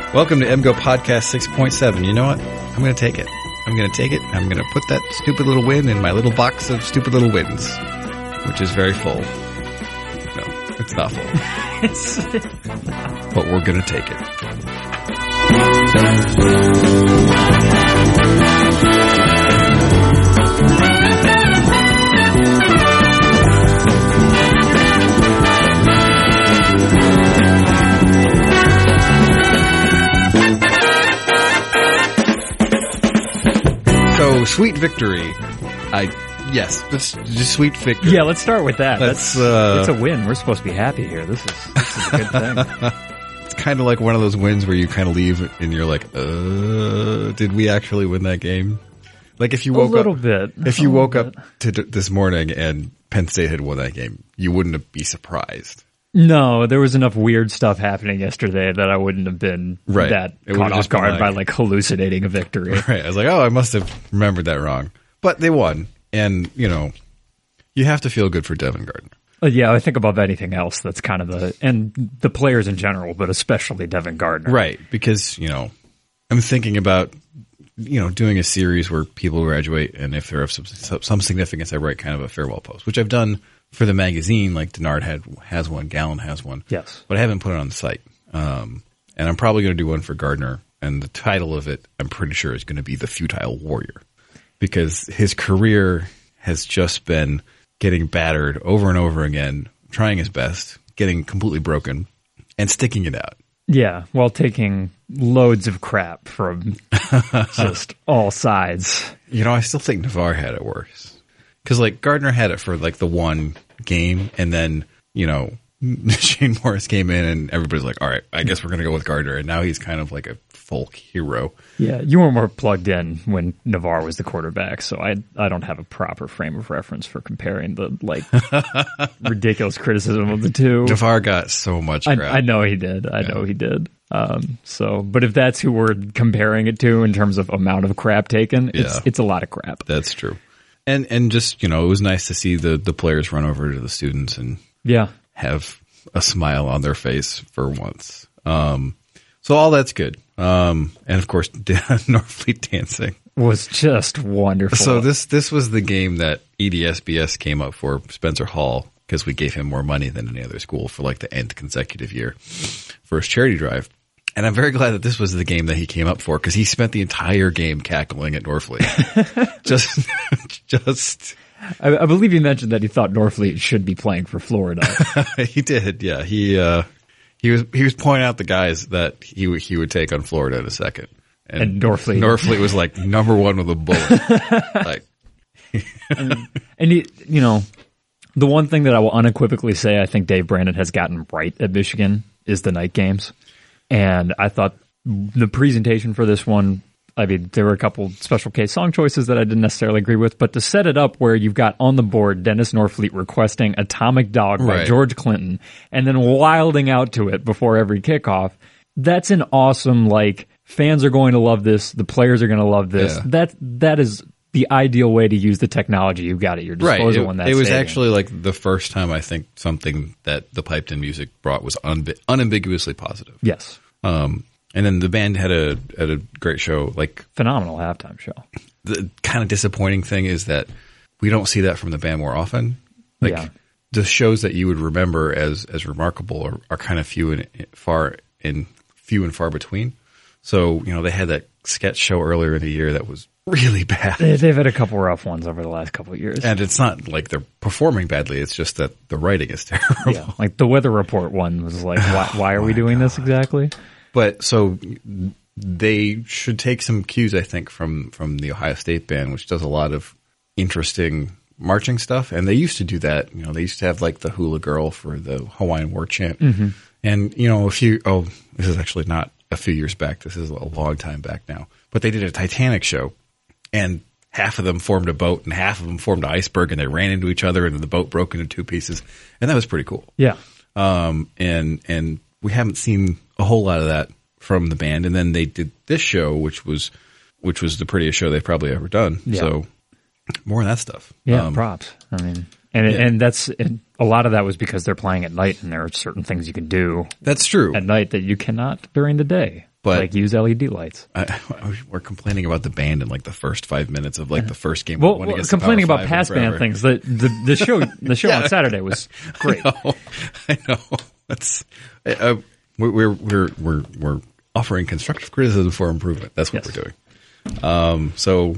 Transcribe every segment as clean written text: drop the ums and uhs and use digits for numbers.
Welcome to MGO Podcast 6.7. You know what? I'm going to take it. I'm going to take it. I'm going to put that stupid little win in my little box of stupid little wins, which is very full. No, it's not full. But we're going to take it. So, Sweet Victory. Yes, just Sweet Victory. Yeah, let's start with that. It's a win. We're supposed to be happy here. This is a good thing. It's kind of like one of those wins where you kind of leave and you're like, did we actually win that game? Like if you woke up to this morning and Penn State had won that game, you wouldn't be surprised. No, there was enough weird stuff happening yesterday that I wouldn't have been that caught off guard by like hallucinating a victory. Right. I was like, oh, I must have remembered that wrong. But they won. And, you know, you have to feel good for Devin Gardner. Yeah, I think above anything else, that's kind of and the players in general, but especially Devin Gardner. Right. Because, you know, I'm thinking about, you know, doing a series where people graduate and if they're of some significance, I write kind of a farewell post, which I've done for the magazine. Like Denard has one, Gallon has one. Yes. But I haven't put it on the site. And I'm probably going to do one for Gardner. And the title of it, I'm pretty sure, is going to be The Futile Warrior. Because his career has just been getting battered over and over again, trying his best, getting completely broken, and sticking it out. Yeah, while taking loads of crap from just all sides. You know, I still think Navarre had it worse. Because, like, Gardner had it for, like, the one game, and then, you know, Shane Morris came in, and everybody's like, all right, I guess we're going to go with Gardner. And now he's kind of like a folk hero. Yeah, you were more plugged in when Navarre was the quarterback, so I don't have a proper frame of reference for comparing the, like, ridiculous criticism of the two. Navarre got so much crap. I know he did. I know he did. But if that's who we're comparing it to in terms of amount of crap taken, it's a lot of crap. That's true. And just, you know, it was nice to see the players run over to the students and have a smile on their face for once. So all that's good. And of course, Norfleet dancing was just wonderful. So this was the game that EDSBS came up for Spencer Hall because we gave him more money than any other school for like the nth consecutive year for his charity drive. And I'm very glad that this was the game that he came up for because he spent the entire game cackling at Norfleet. just. I believe he mentioned that he thought Norfleet should be playing for Florida. He did, yeah. He was pointing out the guys that he would take on Florida in a second, and Norfleet was like number one with a bullet. Like, and you know, the one thing that I will unequivocally say I think Dave Brandon has gotten right at Michigan is the night games, and I thought the presentation for this one. I mean, there were a couple special case song choices that I didn't necessarily agree with, but to set it up where you've got on the board Dennis Norfleet requesting Atomic Dog by George Clinton and then wilding out to it before every kickoff, that's an awesome, like, fans are going to love this, the players are going to love this. Yeah. That is the ideal way to use the technology you've got at your disposal. It was actually like the first time I think something that the Piped In music brought was unambiguously positive. Yes. And then the band had a great show, like phenomenal halftime show. The kind of disappointing thing is that we don't see that from the band more often. Like the shows that you would remember as remarkable are kind of few and far between. So, you know, they had that sketch show earlier in the year that was really bad. They've had a couple rough ones over the last couple of years. And it's not like they're performing badly. It's just that the writing is terrible. Yeah, like the Weather Report one was like, why are we doing this exactly? But so they should take some cues, I think, from the Ohio State band, which does a lot of interesting marching stuff. And they used to do that. You know, they used to have like the Hula Girl for the Hawaiian War Chant. Mm-hmm. And, you know, this is actually not a few years back. This is a long time back now. But they did a Titanic show and half of them formed a boat and half of them formed an iceberg and they ran into each other and the boat broke into two pieces. And that was pretty cool. Yeah. And we haven't seen a whole lot of that from the band. And then they did this show, which was the prettiest show they've probably ever done. Yeah. So more of that stuff. Yeah, props. I mean, and a lot of that was because they're playing at night and there are certain things you can do. That's true. At night that you cannot during the day. But like use LED lights. We're complaining about the band in like the first 5 minutes of like the first game. Well, complaining about past band things. The show on Saturday was great. I know. That's we're offering constructive criticism for improvement. That's what we're doing. So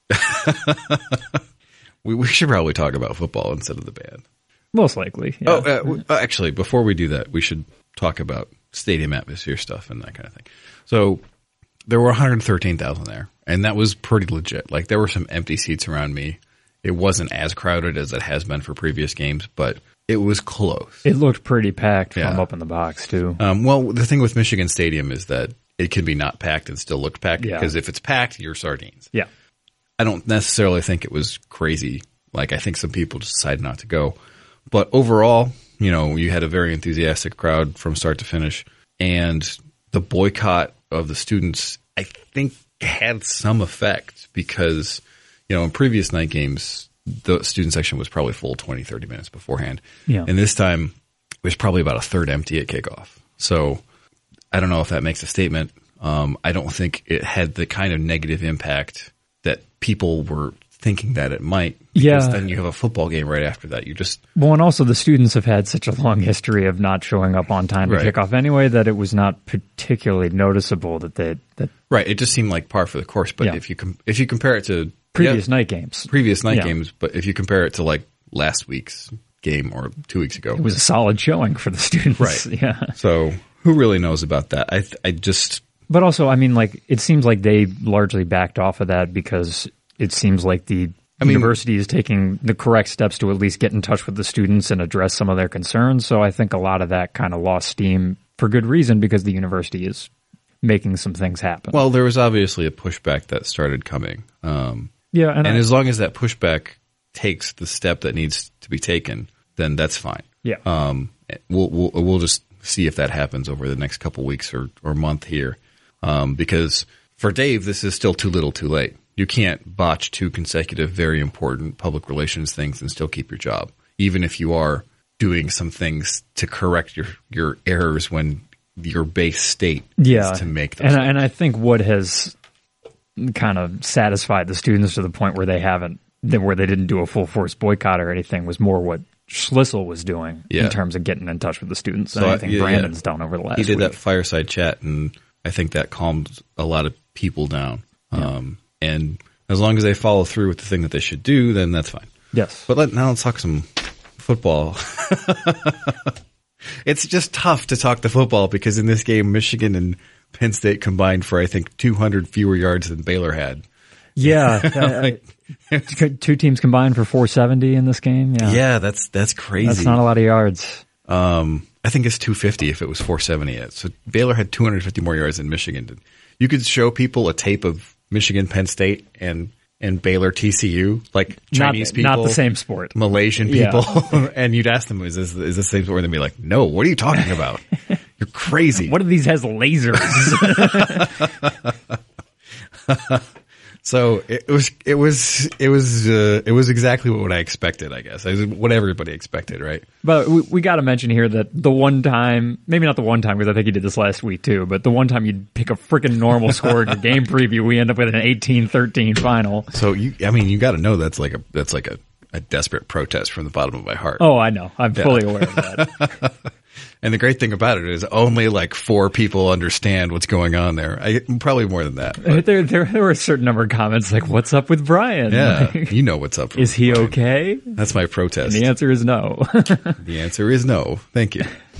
we should probably talk about football instead of the band. Most likely. Yeah. Actually, before we do that, we should talk about stadium atmosphere stuff and that kind of thing. So there were 113,000 there, and that was pretty legit. Like there were some empty seats around me. It wasn't as crowded as it has been for previous games, but it was close. It looked pretty packed from up in the box too. Well, the thing with Michigan Stadium is that it can be not packed and still look packed because if it's packed, you're sardines. Yeah. I don't necessarily think it was crazy. Like I think some people just decided not to go, but overall, you had a very enthusiastic crowd from start to finish, and the boycott of the students, I think, had some effect because, in previous night games, the student section was probably full 20, 30 minutes beforehand. Yeah. And this time, it was probably about a third empty at kickoff. So I don't know if that makes a statement. I don't think it had the kind of negative impact that people were thinking that it might. Because then you have a football game right after that. Well, and also the students have had such a long history of not showing up on time to kickoff anyway that it was not particularly noticeable that Right. It just seemed like par for the course. But if you compare it to previous night games, but if you compare it to like last week's game or 2 weeks ago, it was a solid showing for the students. Right. Yeah. So who really knows about that? But also, I mean, like it seems like they largely backed off of that because it seems like the university is taking the correct steps to at least get in touch with the students and address some of their concerns. So I think a lot of that kind of lost steam for good reason because the university is making some things happen. Well, there was obviously a pushback that started coming. And as long as that pushback takes the step that needs to be taken, then that's fine. Yeah. We'll just see if that happens over the next couple weeks or month here. Because for Dave, this is still too little too late. You can't botch 2 consecutive very important public relations things and still keep your job, even if you are doing some things to correct your errors when your base state is to make them. And I think what has kind of satisfied the students to the point where they didn't do a full force boycott or anything was more what Schlissel was doing in terms of getting in touch with the students. So I think Brandon's done over the last week. He did that fireside chat, and I think that calmed a lot of people down. And as long as they follow through with the thing that they should do, then that's fine. Yes. But now let's talk some football. It's just tough to talk the football because in this game, Michigan and Penn State combined for, I think, 200 fewer yards than Baylor had. Yeah. 2 teams combined for 470 in this game. Yeah, that's crazy. That's not a lot of yards. I think it's 250 if it was 470. So Baylor had 250 more yards than Michigan did. You could show people a tape of Michigan, Penn State, and Baylor, TCU, like Chinese people. Not the same sport. Malaysian people. And you'd ask them, is this the same sport? And they'd be like, no, what are you talking about? You're crazy. One of these has lasers. So it was exactly what I expected, I guess. What everybody expected, right? But we got to mention here that the one time, maybe not the one time because I think you did this last week too, but the one time you'd pick a freaking normal score in your game preview, we end up with an 18-13 final. So you got to know that's like a desperate protest from the bottom of my heart. Oh, I know. I'm fully aware of that. And the great thing about it is only like 4 people understand what's going on there. Probably more than that. There were a certain number of comments like, what's up with Brian? Yeah, you know what's up. Is he Brian. Okay? That's my protest. And the answer is no. The answer is no. Thank you.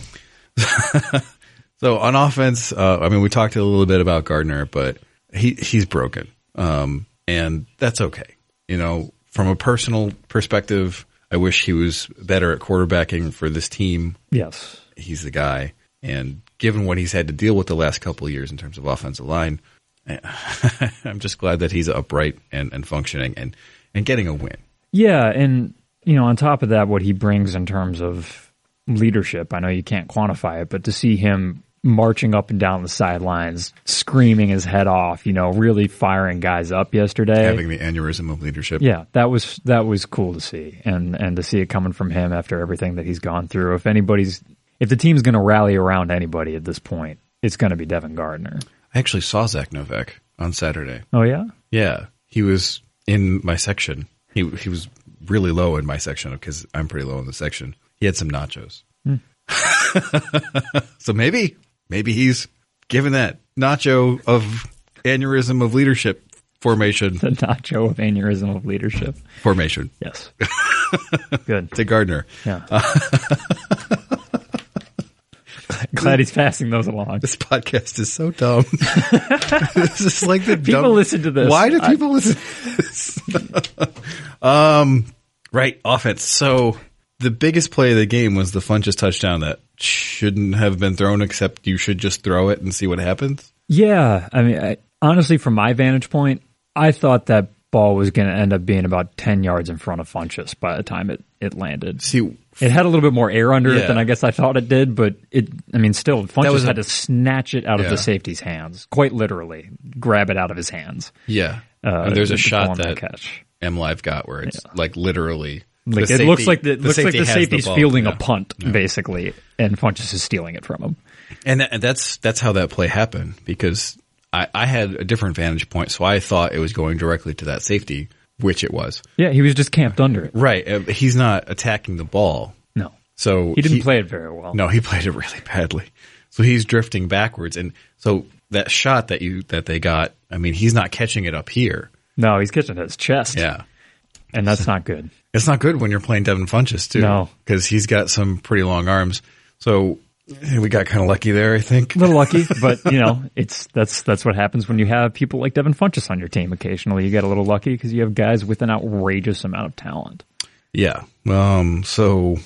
So on offense, we talked a little bit about Gardner, but he's broken. And that's okay. From a personal perspective, I wish he was better at quarterbacking for this team. Yes. He's the guy. And given what he's had to deal with the last couple of years in terms of offensive line, I'm just glad that he's upright and functioning and getting a win. Yeah. And, on top of that, what he brings in terms of leadership, I know you can't quantify it, but to see him marching up and down the sidelines, screaming his head off, really firing guys up yesterday. Having the aneurysm of leadership. Yeah, that was cool to see. And to see it coming from him after everything that he's gone through. If the team's going to rally around anybody at this point, it's going to be Devin Gardner. I actually saw Zach Novak on Saturday. Oh, yeah? Yeah. He was in my section. He was really low in my section because I'm pretty low in the section. He had some nachos. So maybe he's given that nacho of aneurysm of leadership formation. The nacho of aneurysm of leadership. Formation. Yes. Good. To Gardner. Yeah. Glad he's passing those along. This podcast is so dumb. This is like the people dumb. listen to this. Why do people listen to this? Right. Offense. So the biggest play of the game was the Funchess touchdown that shouldn't have been thrown, except you should just throw it and see what happens. Yeah. I mean, honestly, from my vantage point, I thought that ball was going to end up being about 10 yards in front of Funchess by the time it landed. See, it had a little bit more air under it Yeah. than I guess I thought it did, but still, Funchess had to snatch it out of Yeah. the safety's hands, quite literally, grab it out of his hands. yeah. And there's a to shot perform that catch. MLive got where it's like literally. Like the it looks like safety- the has safety's ball. fielding Yeah. a punt, basically, and Funchess is stealing it from him. And that's how that play happened, because I had a different vantage point, so I thought it was going directly to that safety, which it was. Yeah, he was just camped under it. Right. He's not attacking the ball. No. So He didn't play it very well. No, he played it really badly. So he's drifting backwards. And so that shot that they got, I mean, he's not catching it up here. No, he's catching his chest. Yeah. And that's not good. It's not good when you're playing Devin Funchess too. No. Because he's got some pretty long arms. So we got kind of lucky there, I think. A little lucky, but that's what happens when you have people like Devin Funchess on your team. Occasionally, you get a little lucky because you have guys with an outrageous amount of talent. Yeah. So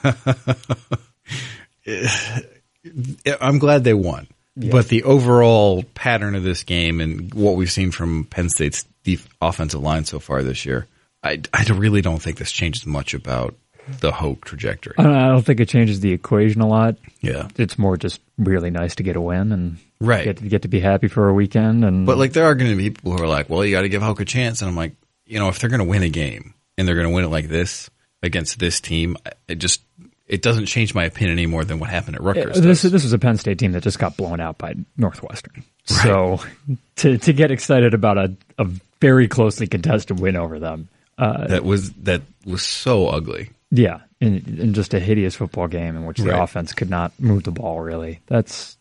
I'm glad they won. Yeah. But the overall pattern of this game and what we've seen from Penn State's offensive line so far this year, I really don't think this changes much about the Hoke trajectory. I don't think it changes the equation a lot. Yeah. It's more just really nice to get a win and right. get to be happy for a weekend. But like there are going to be people who are like, well, you got to give Hoke a chance. And I'm like, if they're going to win a game and they're going to win it like this against this team, it doesn't change my opinion any more than what happened at Rutgers. This was a Penn State team that just got blown out by Northwestern. Right. So to get excited about a very closely contested win over them. That was so ugly. Yeah, in just a hideous football game in which the right. offense could not move the ball really. That's,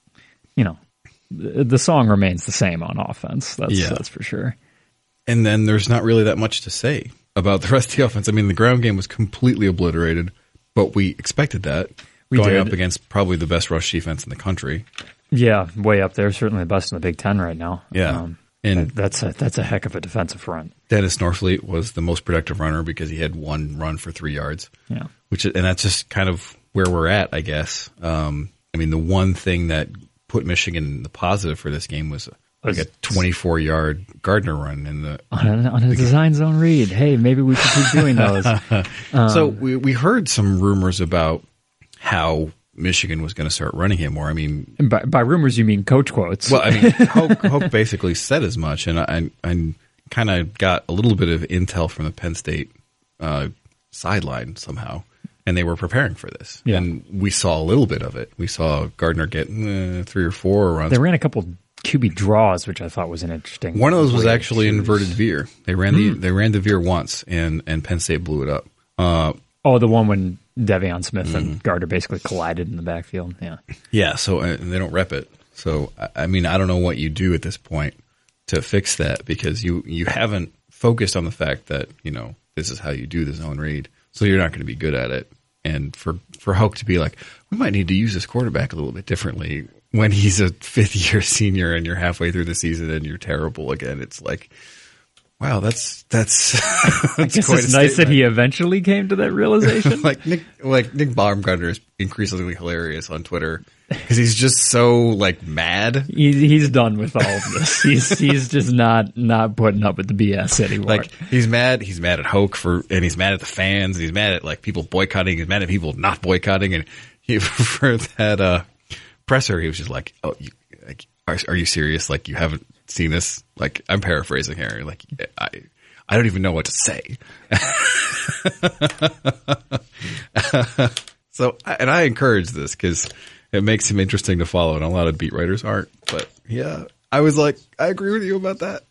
the song remains the same on offense. That's for sure. And then there's not really that much to say about the rest of the offense. I mean, the ground game was completely obliterated, but we expected that going up against probably the best rush defense in the country. Yeah, way up there. Certainly the best in the Big Ten right now. Yeah. And that's a heck of a defensive front. Dennis Norfleet was the most productive runner because he had one run for 3 yards. Yeah. And that's just kind of where we're at, I guess. I mean, the one thing that put Michigan in the positive for this game was like a 24-yard Gardner run in the on a design zone read. Hey, maybe we should keep doing those. So we heard some rumors about how Michigan was going to start running him more. I mean, by rumors you mean coach quotes. Well, I mean, Hoke basically said as much, and I kind of got a little bit of intel from the Penn State sideline somehow, and they were preparing for this. Yeah. And we saw a little bit of it. We saw Gardner get 3 or 4 runs. They ran a couple QB draws, which I thought was an interesting. One of those was actually inverted veer. They ran the veer once, and Penn State blew it up. The one when De'Veon Smith and Gardner basically collided in the backfield. Yeah. Yeah. So and they don't rep it. So I mean, I don't know what you do at this point to fix that, because you haven't focused on the fact that this is how you do the zone read, so you're not going to be good at it. And for Hoke to be like, we might need to use this quarterback a little bit differently when he's a 5th-year senior and you're halfway through the season and you're terrible again, it's like, wow, that's I guess it's nice that he eventually came to that realization. like Nick Baumgartner is increasingly hilarious on Twitter because he's just so like mad. He's done with all of this. He's just not putting up with the BS anymore. Like he's mad at Hoke and he's mad at the fans. And he's mad at like people boycotting. He's mad at people not boycotting. And for that presser, he was just like, "Oh, are you serious? Like you haven't seen this?" Like I'm paraphrasing here. Like I don't even know what to say. So, and I encourage this because it makes him interesting to follow, and a lot of beat writers aren't. But yeah, I was like, I agree with you about that.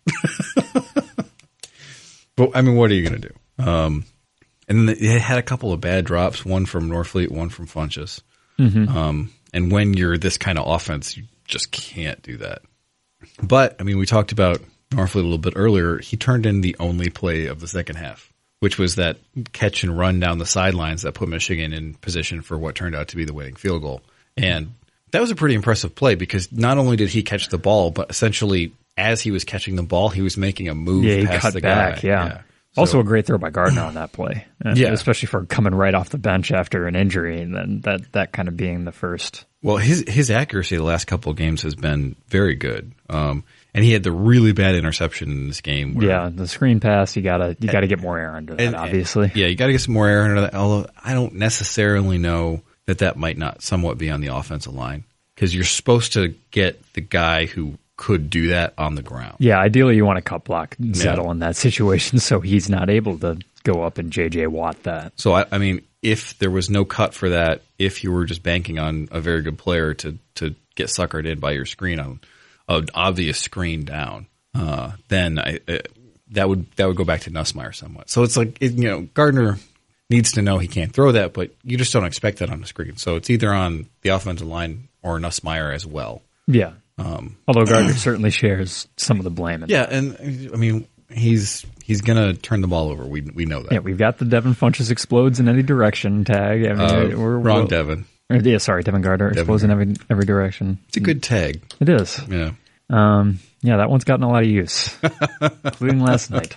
But I mean, what are you going to do? And they had a couple of bad drops, one from Norfleet, one from Funchess. Mm-hmm. And when you're this kind of offense, you just can't do that. But I mean, we talked about Norfleet a little bit earlier. He turned in the only play of the second half, which was that catch and run down the sidelines that put Michigan in position for what turned out to be the winning field goal. And that was a pretty impressive play because not only did he catch the ball, but essentially as he was catching the ball, he was making a move past the guy. Yeah. Also a great throw by Gardner on that play. Especially for coming right off the bench after an injury and then that kind of being the first. Well, his accuracy the last couple of games has been very good. And he had the really bad interception in this game. Where, the screen pass, you gotta get more air into that, obviously. You gotta get some more air into that, although I don't necessarily know that might not somewhat be on the offensive line because you're supposed to get the guy who could do that on the ground. Yeah, ideally you want to cut block Zettel in that situation so he's not able to go up and J.J. Watt that. So, I mean, if there was no cut for that, if you were just banking on a very good player to get suckered in by your screen on an obvious screen down, then that would go back to Nussmeier somewhat. So it's like, Gardner needs to know he can't throw that, but you just don't expect that on the screen. So it's either on the offensive line or Nussmeier as well. Yeah. Although Gardner certainly shares some of the blame. Yeah, and I mean, he's going to turn the ball over. We know that. Yeah, we've got the Devin Funchess explodes in any direction tag. I mean, wrong Devin. Devin Gardner explodes in every direction. It's a good tag. It is. Yeah. That one's gotten a lot of use, including last night.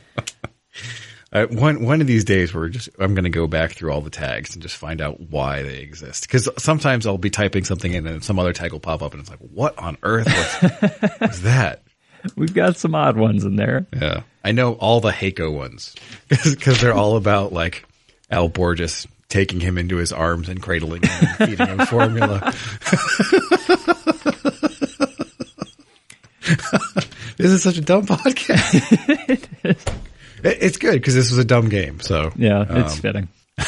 One of these days I'm going to go back through all the tags and just find out why they exist. Because sometimes I'll be typing something in and some other tag will pop up and it's like, what on earth was that? We've got some odd ones in there. Yeah. I know all the Heiko ones because they're all about like Al Borges taking him into his arms and cradling him and feeding him formula. This is such a dumb podcast. It is. It's good because this was a dumb game. So yeah, it's fitting.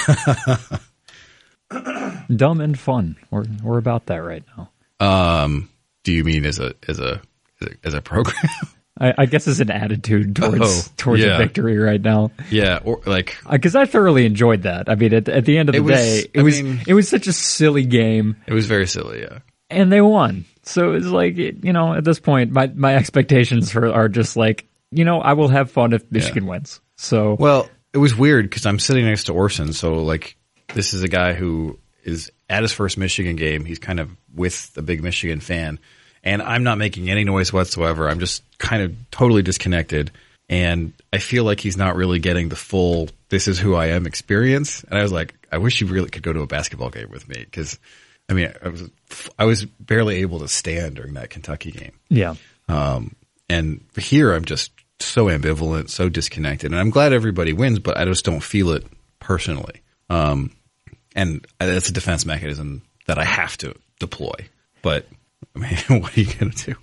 Dumb and fun. We're about that right now. Do you mean as a program? I guess as an attitude towards a victory right now. Yeah, or like because I thoroughly enjoyed that. I mean, at the end of the day, it was such a silly game. It was very silly, yeah. And they won, so it's like at this point, my expectations are just like. I will have fun if Michigan wins. So well, it was weird because I'm sitting next to Orson. So like, this is a guy who is at his first Michigan game. He's kind of with a big Michigan fan, and I'm not making any noise whatsoever. I'm just kind of totally disconnected, and I feel like he's not really getting the full "this is who I am" experience. And I was like, I wish you really could go to a basketball game with me because, I mean, I was barely able to stand during that Kentucky game. Yeah. And here I'm just so ambivalent, so disconnected. And I'm glad everybody wins, but I just don't feel it personally. And that's a defense mechanism that I have to deploy. But, I mean, what are you going to do?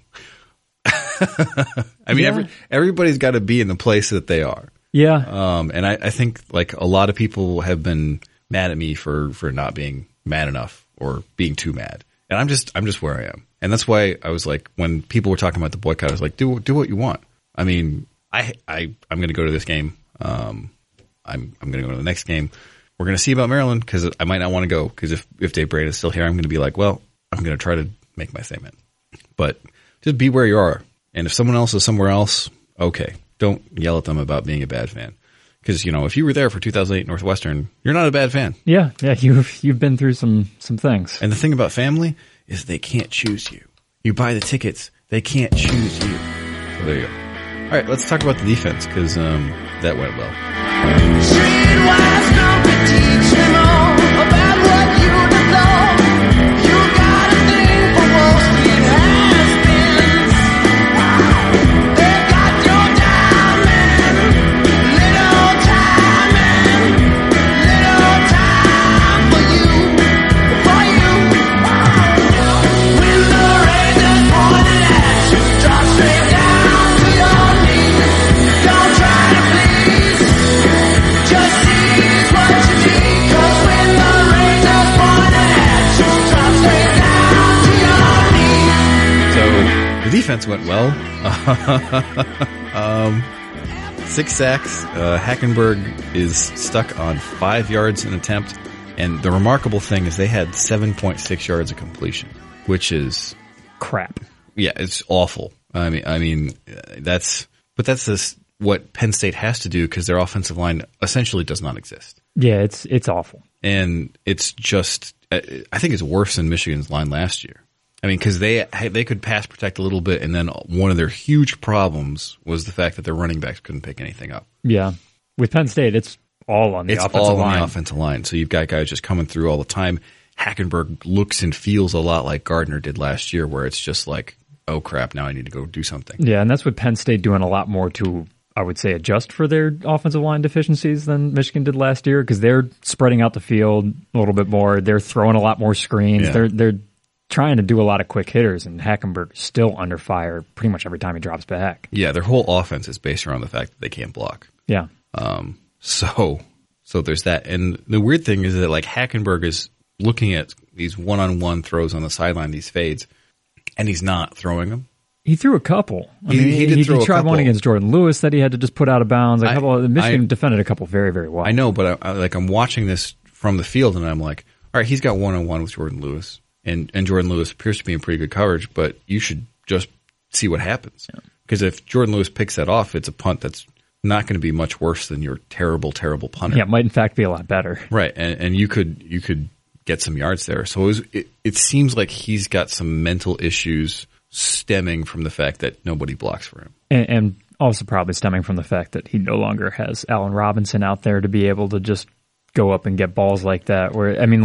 I mean, everybody's got to be in the place that they are. Yeah. And I think, like, a lot of people have been mad at me for not being mad enough or being too mad. And I'm just where I am. And that's why I was like, when people were talking about the boycott, I was like, do what you want. I mean, I'm going to go to this game. I'm going to go to the next game. We're going to see about Maryland because I might not want to go because if Dave Brand is still here, I'm going to be like, well, I'm going to try to make my statement. But just be where you are. And if someone else is somewhere else, okay, don't yell at them about being a bad fan. Because, if you were there for 2008 Northwestern, you're not a bad fan. Yeah, you've been through some things. And the thing about family is they can't choose you. You buy the tickets, they can't choose you. So there you go. All right, let's talk about the defense because that went well. Streetwise competition about what you don't know. You got a thing for Wall Street has-beens. They got your diamond, little time for you. When the razor's pointed at you, drop straight down to your knees. Don't try to please. Just seize what you need, 'cause when defense went well. 6 sacks. Hackenberg is stuck on 5 yards an attempt. And the remarkable thing is they had 7.6 yards of completion, which is Crap. yeah, it's awful. I mean, that's what Penn State has to do because their offensive line essentially does not exist. Yeah, it's awful. And it's just, I think it's worse than Michigan's line last year. I mean, because they could pass protect a little bit, and then one of their huge problems was the fact that their running backs couldn't pick anything up. Yeah. With Penn State, it's all on the offensive line. It's all on the offensive line. So you've got guys just coming through all the time. Hackenberg looks and feels a lot like Gardner did last year, where it's just like, oh crap, now I need to go do something. Yeah, and that's with Penn State doing a lot more to, I would say, adjust for their offensive line deficiencies than Michigan did last year, because they're spreading out the field a little bit more. They're throwing a lot more screens. Yeah. They're trying to do a lot of quick hitters, and Hackenberg is still under fire pretty much every time he drops back. Yeah, their whole offense is based around the fact that they can't block. Yeah. So there's that. And the weird thing is that like Hackenberg is looking at these one-on-one throws on the sideline, these fades, and he's not throwing them. He threw a couple. He did throw a tried couple. one against Jordan Lewis that he had to just put out of bounds. Michigan defended a couple very, very well. I know, but I'm watching this from the field, and I'm like, all right, he's got one-on-one with Jordan Lewis, and Jordan Lewis appears to be in pretty good coverage, but you should just see what happens. Because if Jordan Lewis picks that off, it's a punt that's not going to be much worse than your terrible, terrible punter. Yeah, it might in fact be a lot better. Right, and you could get some yards there. So it seems like he's got some mental issues stemming from the fact that nobody blocks for him. And also probably stemming from the fact that he no longer has Allen Robinson out there to be able to just go up and get balls like that.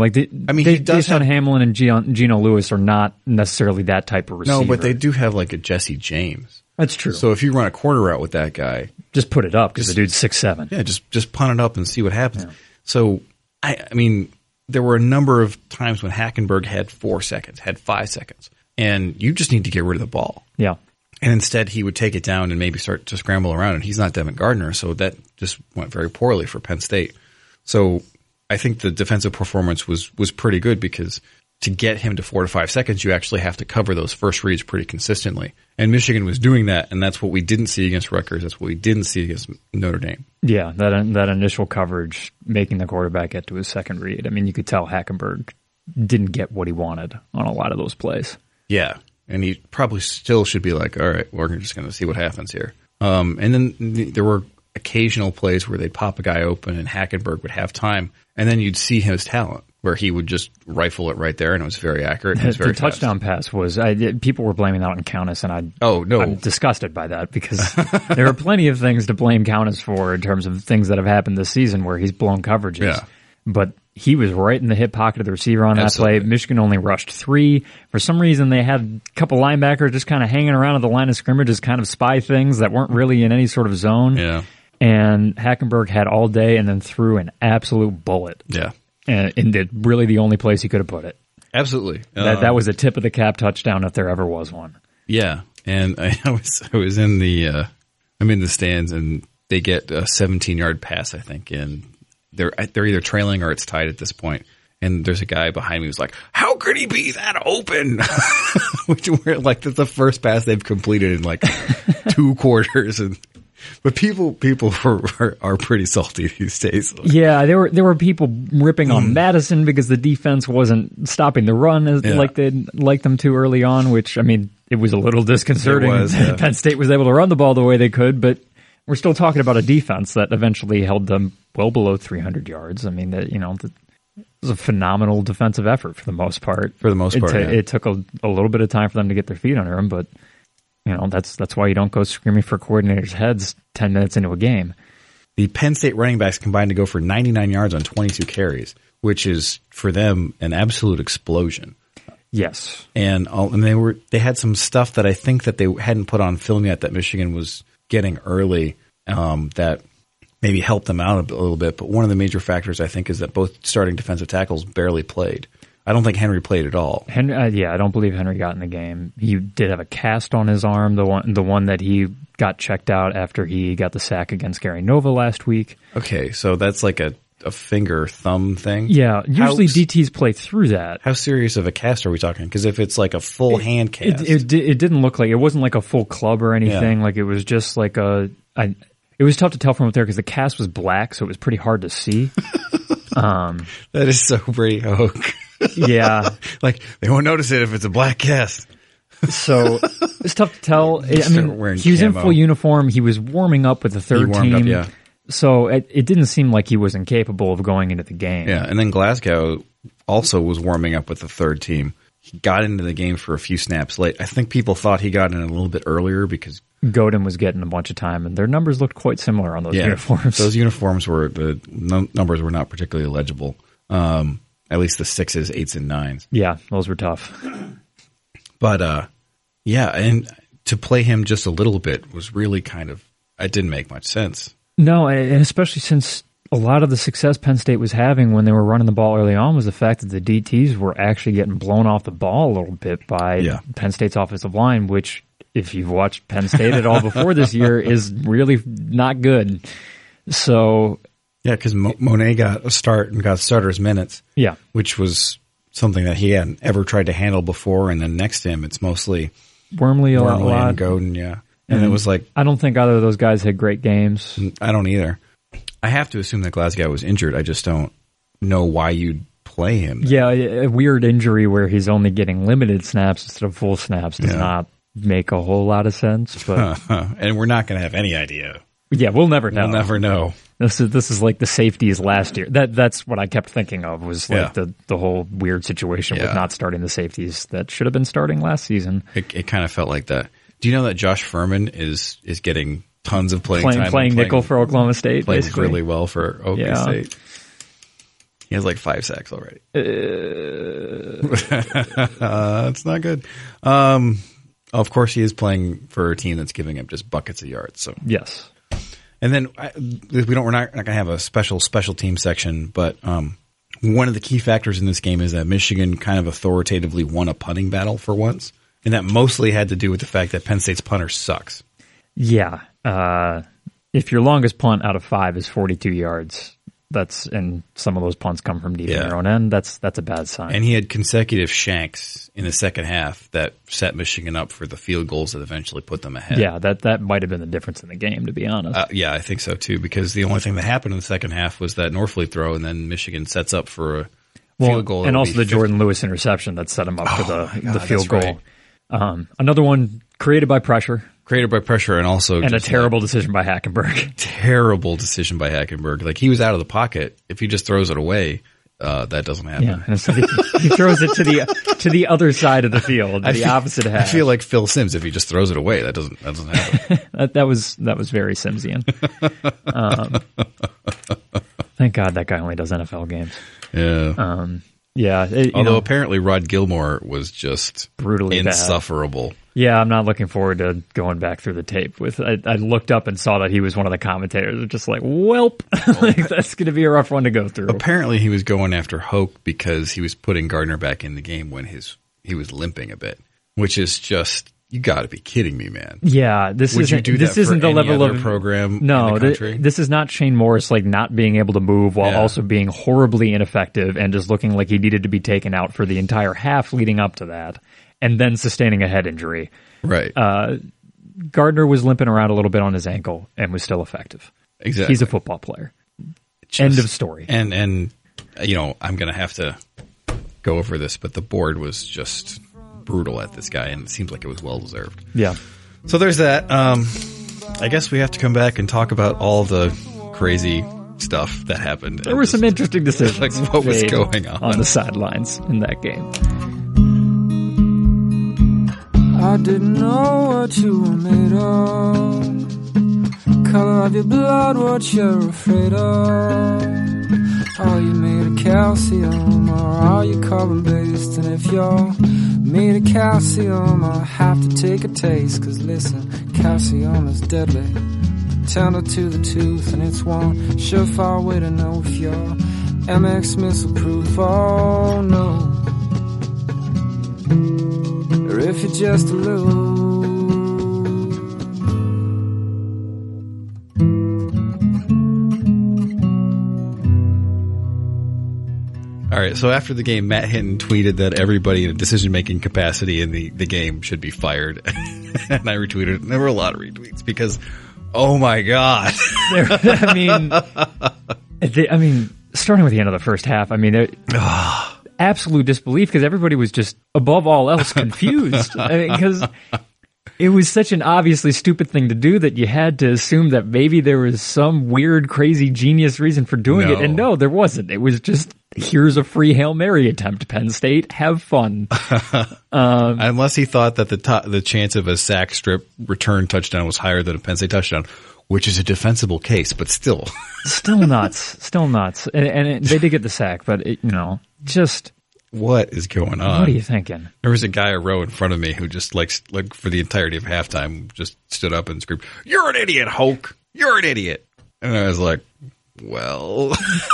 Deshaun Hamlin and Geno Lewis are not necessarily that type of receiver. No, but they do have like a Jesse James. That's true. So if you run a quarter route with that guy, just put it up because the dude's 6'7". Yeah, just punt it up and see what happens. Yeah. So I mean, there were a number of times when Hackenberg had 4 seconds, had 5 seconds, and you just need to get rid of the ball. Yeah. And instead, he would take it down and maybe start to scramble around, and he's not Devin Gardner, so that just went very poorly for Penn State. So I think the defensive performance was pretty good because to get him to 4 to 5 seconds, you actually have to cover those first reads pretty consistently. And Michigan was doing that, and that's what we didn't see against Rutgers. That's what we didn't see against Notre Dame. Yeah, that initial coverage, making the quarterback get to his second read. I mean, you could tell Hackenberg didn't get what he wanted on a lot of those plays. Yeah, and he probably still should be like, all right, we're just going to see what happens here. And then there were occasional plays where they'd pop a guy open and Hackenberg would have time, and then you'd see his talent where he would just rifle it right there, and it was very accurate. And it was very the touchdown pass was people were blaming that on Countess, and I'm disgusted by that because there are plenty of things to blame Countess for in terms of things that have happened this season where he's blown coverages. Yeah. But he was right in the hip pocket of the receiver on Absolutely. that play. Michigan only rushed 3. For some reason, they had a couple linebackers just kind of hanging around at the line of scrimmage as kind of spy things that weren't really in any sort of zone. Yeah. And Hackenberg had all day and then threw an absolute bullet. Yeah. And did really the only place he could have put it. Absolutely. That was a tip of the cap touchdown if there ever was one. Yeah. And I was in I'm in the stands, and they get a 17-yard pass, I think, and they're either trailing or it's tied at this point. And there's a guy behind me who's like, how could he be that open? Which were like the first pass they've completed in like 2 quarters. But people are pretty salty these days. Yeah, there were people ripping on Madison because the defense wasn't stopping the run like they'd like them to early on, which, I mean, it was a little disconcerting. It was, yeah. Penn State was able to run the ball the way they could, but we're still talking about a defense that eventually held them well below 300 yards. I mean, it was a phenomenal defensive effort for the most part. It took a little bit of time for them to get their feet under them, but that's why you don't go screaming for coordinators' heads 10 minutes into a game. The Penn State running backs combined to go for 99 yards on 22 carries, which is for them an absolute explosion. Yes, and they had some stuff that I think that they hadn't put on film yet that Michigan was getting early that maybe helped them out a little bit. But one of the major factors, I think, is that both starting defensive tackles barely played. I don't think Henry played at all. I don't believe Henry got in the game. He did have a cast on his arm, the one that he got checked out after he got the sack against Gary Nova last week. Okay, so that's like a thumb thing. Yeah, usually How- DTs play through that. How serious of a cast are we talking? Because if it's like a full hand cast, It didn't look like, it wasn't like a full club or anything. Yeah. Like it was just like it was tough to tell from up there because the cast was black, so it was pretty hard to see. that is so Brady Hoke. Yeah. Like they won't notice it if it's a black cast. So it's tough to tell. I Start mean, wearing he was in camo. full uniform. He was warming up with the He third warmed team. up, yeah. So it didn't seem like he was incapable of going into the game. Yeah, and then Glasgow also was warming up with the third team. He got into the game for a few snaps late. I think people thought he got in a little bit earlier because Godin was getting a bunch of time, and their numbers looked quite similar on those uniforms. those uniforms were the numbers were not particularly legible. At least the 6s, 8s, and 9s. Yeah, those were tough. But yeah, and to play him just a little bit was really kind of it didn't make much sense. No, and especially since a lot of the success Penn State was having when they were running the ball early on was the fact that the DTs were actually getting blown off the ball a little bit by Penn State's offensive line, which, if you've watched Penn State at all before this year, is really not good. So, Yeah, because Monet got a start and got starters minutes. yeah. Which was something that he hadn't ever tried to handle before. And then next to him, it's mostly Wormley a Wormley lot. and Godin, yeah. And it was like, I don't think either of those guys had great games. I don't either. I have to assume that Glasgow was injured. I just don't know why you'd play him. Yeah, a weird injury where he's only getting limited snaps instead of full snaps does not make a whole lot of sense. But And we're not going to have any idea. yeah, we'll never know. We'll never know. This is like the safeties last year. That's what I kept thinking of was like the whole weird situation with not starting the safeties that should have been starting last season. It kind of felt like that. Do you know that Josh Furman is getting tons of playing time? Playing nickel for Oklahoma State, plays basically. really well for Oklahoma State. He has like 5 sacks already. It's not good. Of course, he is playing for a team that's giving up just buckets of yards. So Yes. and then we're not going to have a special team section, but one of the key factors in this game is that Michigan kind of authoritatively won a punting battle for once, and that mostly had to do with the fact that Penn State's punter sucks. Yeah. If your longest punt out of 5 is 42 yards, and some of those punts come from deep in your own end, that's a bad sign. And he had consecutive shanks in the second half that set Michigan up for the field goals that eventually put them ahead. Yeah, that might have been the difference in the game, to be honest. Yeah, I think so too, because the only thing that happened in the second half was that Norfleet throw, and then Michigan sets up for a field goal. And that'll also be the 50. Jordan Lewis interception that set him up for the field that's goal. right. Another one created by pressure. Created by pressure and also And a just terrible decision by Hackenberg. terrible decision by Hackenberg. Like he was out of the pocket. If he just throws it away, that doesn't happen. Yeah, and instead he throws it to the other side of the field, to the opposite half. I feel like Phil Simms. If he just throws it away, that doesn't happen. that was very Simsian. Thank God that guy only does NFL games. Yeah. Yeah. Although apparently Rod Gilmore was just brutally bad. insufferable. Yeah, I'm not looking forward to going back through the tape. I looked up and saw that he was one of the commentators. Just like, welp, like, that's going to be a rough one to go through. Apparently, he was going after Hoke because he was putting Gardner back in the game when he was limping a bit, which is just you got to be kidding me, man. Yeah, this Would you isn't do this that isn't for the any level other of program. No, in the country? This is not Shane Morris like not being able to move while also being horribly ineffective and just looking like he needed to be taken out for the entire half leading up to that, and then sustaining a head injury. Right. Gardner was limping around a little bit on his ankle and was still effective. Exactly. He's a football player. Just- End of story. And I'm going to have to go over this, but the board was just brutal at this guy, and it seems like it was well deserved. Yeah. So there's that. I guess we have to come back and talk about all the crazy stuff that happened. There were some interesting decisions like what was made going on the sidelines in that game. I didn't know what you were made of. Color of your blood, what you're afraid of. Are you made of calcium or are you carbon based? And if you're made of calcium, I'll have to take a taste. Cause listen, calcium is deadly, tender to the tooth, and it's one surefire way to know if you're MX missile proof. Oh no. Or if you're just a little. So after the game, Matt Hinton tweeted that everybody in a decision-making capacity in the game should be fired. And I retweeted it. And there were a lot of retweets because, oh my God. I mean, starting with the end of the first half, absolute disbelief because everybody was just, above all else, confused. Because it was such an obviously stupid thing to do that you had to assume that maybe there was some weird, crazy, genius reason for doing it. And no, there wasn't. It was just, here's a free Hail Mary attempt, Penn State. Have fun. Unless he thought that the chance of a sack strip return touchdown was higher than a Penn State touchdown, which is a defensible case, but still. Still nuts. And they did get the sack, but, just... What is going on? What are you thinking? There was a guy a row in front of me who just like for the entirety of halftime just stood up and screamed, "You're an idiot, Hulk! You're an idiot!" And I was like, "Well."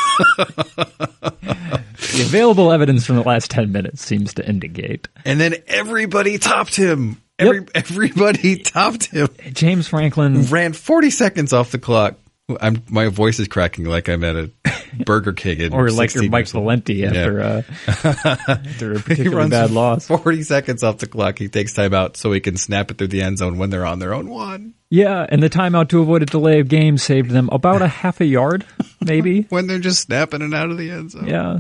The available evidence from the last 10 minutes seems to indicate. And then everybody topped him. Everybody topped him. James Franklin ran 40 seconds off the clock. My voice is cracking like I'm at a Burger King. Or like you're Mike Valenti after a particularly bad loss. 40 seconds off the clock. He takes time out so he can snap it through the end zone when they're on their own one. Yeah, and the timeout to avoid a delay of game saved them about a half a yard, maybe. When they're just snapping it out of the end zone. Yeah.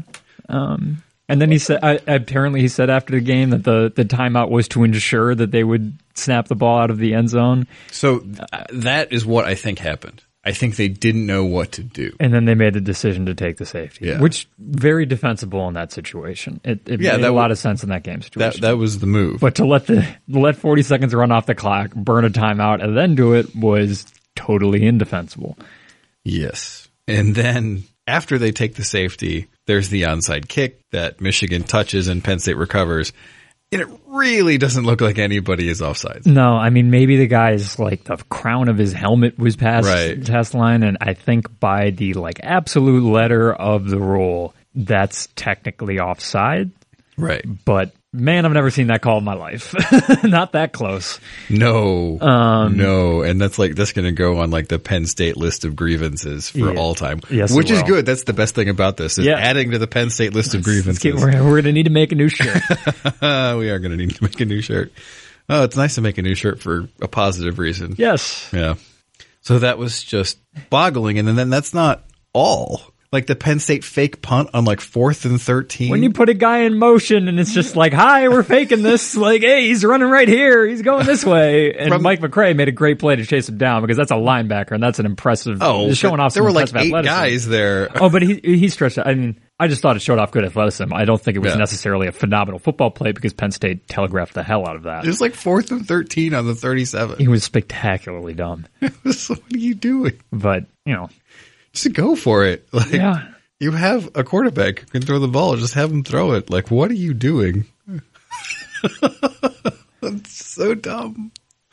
And then he said, apparently he said after the game that the timeout was to ensure that they would snap the ball out of the end zone. So that is what I think happened. I think they didn't know what to do. And then they made the decision to take the safety, which very defensible in that situation. It made a lot of sense in that game situation. That was the move. But to let 40 seconds run off the clock, burn a timeout, and then do it was totally indefensible. Yes. And then after they take the safety, there's the onside kick that Michigan touches and Penn State recovers. And it really doesn't look like anybody is offsides. No, I mean, maybe the guy's like the crown of his helmet was past the test line. And I think by the absolute letter of the rule, that's technically offside. Right. But man, I've never seen that call in my life. Not that close. No. No. And that's going to go on the Penn State list of grievances for all time. Yes, which is good. That's the best thing about this is adding to the Penn State list of grievances. We're going to need to make a new shirt. We are going to need to make a new shirt. Oh, it's nice to make a new shirt for a positive reason. Yes. Yeah. So that was just boggling. And then that's not all. Like the Penn State fake punt on 4th and 13. When you put a guy in motion and it's just hi, we're faking this. Hey, he's running right here. He's going this way. And Mike McCray made a great play to chase him down because that's a linebacker and that's an impressive. Showing off. There were 8 athleticism. guys there. Oh, but he stretched. I mean, I just thought it showed off good athleticism. I don't think it was necessarily a phenomenal football play because Penn State telegraphed the hell out of that. It was 4th and 13 on the 37. He was spectacularly dumb. So what are you doing? But just go for it. You have a quarterback who can throw the ball. Just have him throw it. What are you doing? That's so dumb.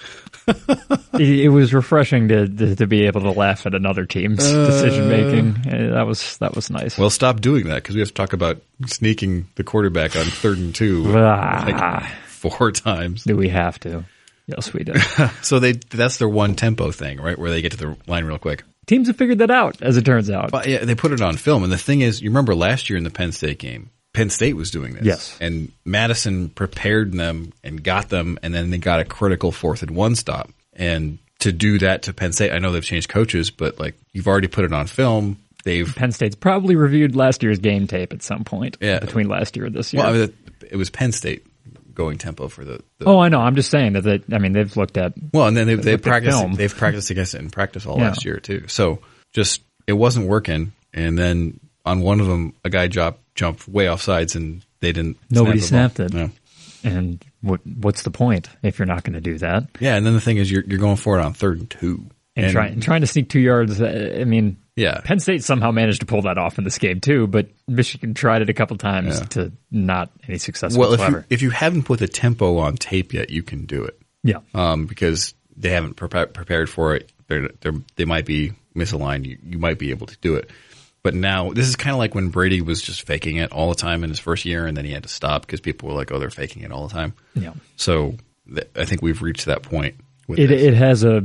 It was refreshing to be able to laugh at another team's decision making. That was nice. Well, stop doing that because we have to talk about sneaking the quarterback on 3rd and 2 4 times. Do we have to? Yes, we do. So that's their one tempo thing, right? Where they get to the line real quick. Teams have figured that out, as it turns out. But yeah, they put it on film. And the thing is, you remember last year in the Penn State game, Penn State was doing this. Yes. And Madison prepared them and got them, and then they got a critical 4th and 1 stop. And to do that to Penn State, I know they've changed coaches, but you've already put it on film. Penn State's probably reviewed last year's game tape at some point between last year and this year. Well, it was Penn State going tempo for the Oh, I know. I'm just saying that they've looked at. Well, and then they've practiced. They've practiced against it in practice all last year too. So just it wasn't working, and then on one of them, a guy jumped way off sides, and they didn't. Nobody snapped it. No. And what's the point if you're not going to do that? Yeah, and then the thing is, you're going for it on 3rd and 2, and trying to sneak 2 yards. I mean. Yeah. Penn State somehow managed to pull that off in this game too, but Michigan tried it a couple times to not any success whatsoever. If you haven't put the tempo on tape yet, you can do it. Yeah. Because they haven't prepared for it. They might be misaligned. You might be able to do it. But now, this is kind of like when Brady was just faking it all the time in his first year, and then he had to stop because people were like, oh, they're faking it all the time. Yeah. So I think we've reached that point. It has a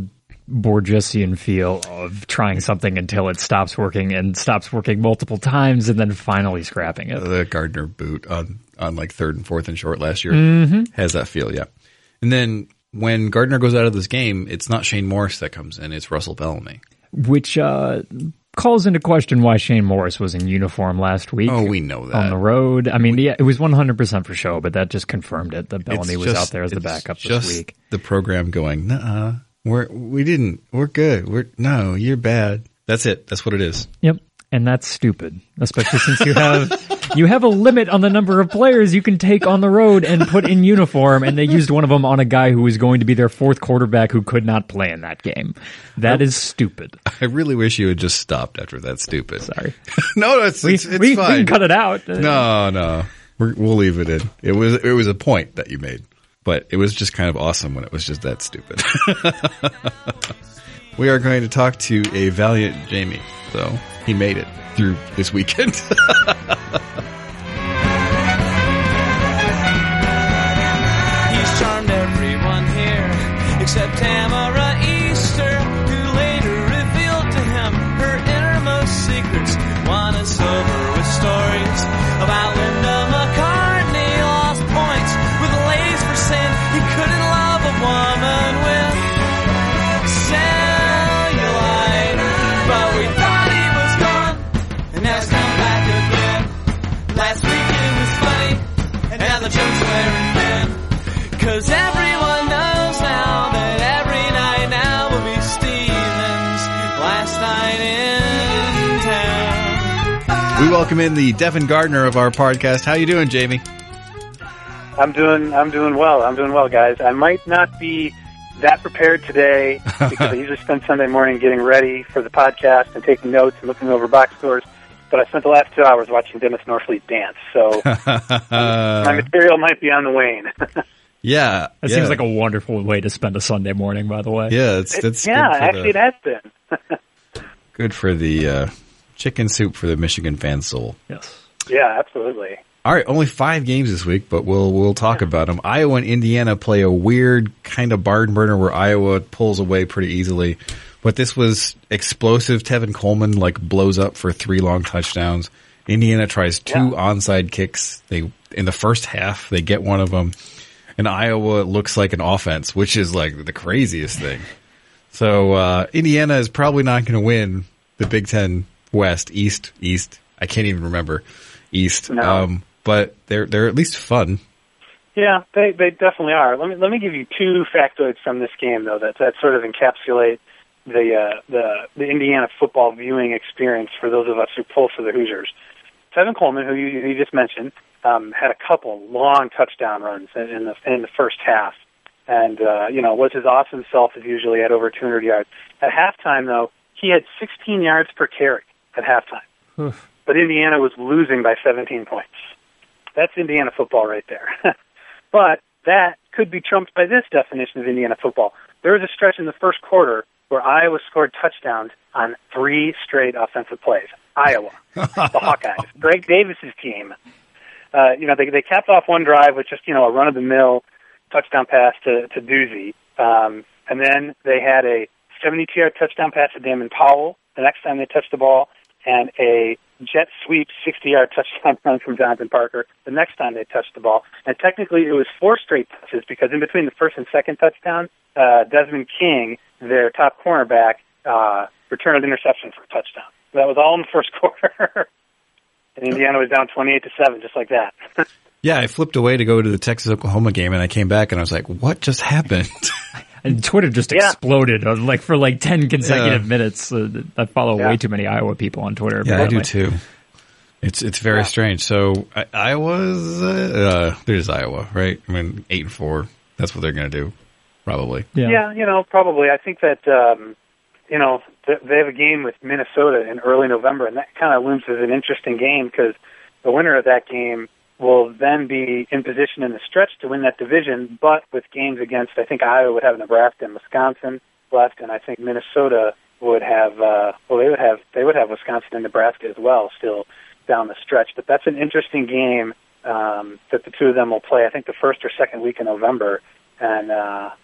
Borgesian feel of trying something until it stops working and stops working multiple times and then finally scrapping it. The Gardner boot on like 3rd and 4th and short last year has that feel, yeah. And then when Gardner goes out of this game, it's not Shane Morris that comes in, it's Russell Bellamy. Which calls into question why Shane Morris was in uniform last week. Oh, we know that. On the road. I mean, yeah, it was 100% for show, but that just confirmed it. That Bellamy was out there as the backup this week. The program going, nuh-uh, we're good. No, you're bad. That's it. That's what it is. Yep. And that's stupid, especially since you have a limit on the number of players you can take on the road and put in uniform, and they used one of them on a guy who was going to be their 4th quarterback who could not play in that game. That is stupid. I really wish you had just stopped after that stupid. Sorry. No, it's fine. We can cut it out. No. We'll leave it in. It was a point that you made, but it was just kind of awesome when it was just that stupid. We are going to talk to a valiant Jamie, so he made it through this weekend. He's charmed everyone here except Tamara Easter, who later revealed to him her innermost secrets. One is over with stories about Linda McCartney, lost points with ladies for saying he couldn't love a woman with cellulite, but we thought he was gone, and now he's come back again. Last week it was funny, and now the joke's wearing thin, 'cause everyone knows now that every night now will be Stevens' last night in town. We welcome in the Devin Gardner of our podcast. How you doing, Jamie? I'm doing well. I'm doing well, guys. I might not be that prepared today because I usually spend Sunday morning getting ready for the podcast and taking notes and looking over box scores. But I spent the last 2 hours watching Dennis Norfleet dance, so my material might be on the wane. Yeah. That seems like a wonderful way to spend a Sunday morning, by the way. Yeah, that's actually it has been. good for the chicken soup for the Michigan fan soul. Yes. Yeah, absolutely. All right, only 5 games this week, but we'll talk about them. Iowa and Indiana play a weird kind of barn burner where Iowa pulls away pretty easily. But this was explosive. Tevin Coleman blows up for 3 long touchdowns. Indiana tries 2 onside kicks. In the first half, they get one of them. And Iowa looks like an offense, which is the craziest thing. So Indiana is probably not going to win the Big Ten West, East. I can't even remember. East. No. But they're at least fun. Yeah, they definitely are. Let me give you 2 factoids from this game though that sort of encapsulate the Indiana football viewing experience for those of us who pull for the Hoosiers. Tevin Coleman, who you just mentioned, had a couple long touchdown runs in the first half, and was his awesome self as usually at over 200 yards. At halftime, though, he had 16 yards per carry at halftime, but Indiana was losing by 17 points. That's Indiana football right there. But that could be trumped by this definition of Indiana football. There was a stretch in the first quarter where Iowa scored touchdowns on 3 straight offensive plays. Iowa, the Hawkeyes, Greg Davis's team. They capped off one drive with just a run-of-the-mill touchdown pass to Doozy, and then they had a 72-yard touchdown pass to Damon Powell the next time they touched the ball, and a jet sweep 60-yard touchdown run from Jonathan Parker the next time they touched the ball. And technically it was 4 straight touches because in between the first and second touchdown, Desmond King, their top cornerback, returned an interception for a touchdown. So that was all in the first quarter. And Indiana was down 28-7, just like that. Yeah, I flipped away to go to the Texas-Oklahoma game, and I came back, and I was like, what just happened? And Twitter just exploded for 10 consecutive minutes. I follow way too many Iowa people on Twitter. Yeah, I do too. It's very strange. So Iowa's there's Iowa, right? I mean, 8-4. That's what they're going to do, probably. Yeah, probably. I think that they have a game with Minnesota in early November, and that kind of looms as an interesting game because the winner of that game will then be in position in the stretch to win that division, but with games against, I think Iowa would have Nebraska and Wisconsin left, and I think Minnesota would have, they would have Wisconsin and Nebraska as well still down the stretch. But that's an interesting game that the two of them will play, I think the first or second week in November, and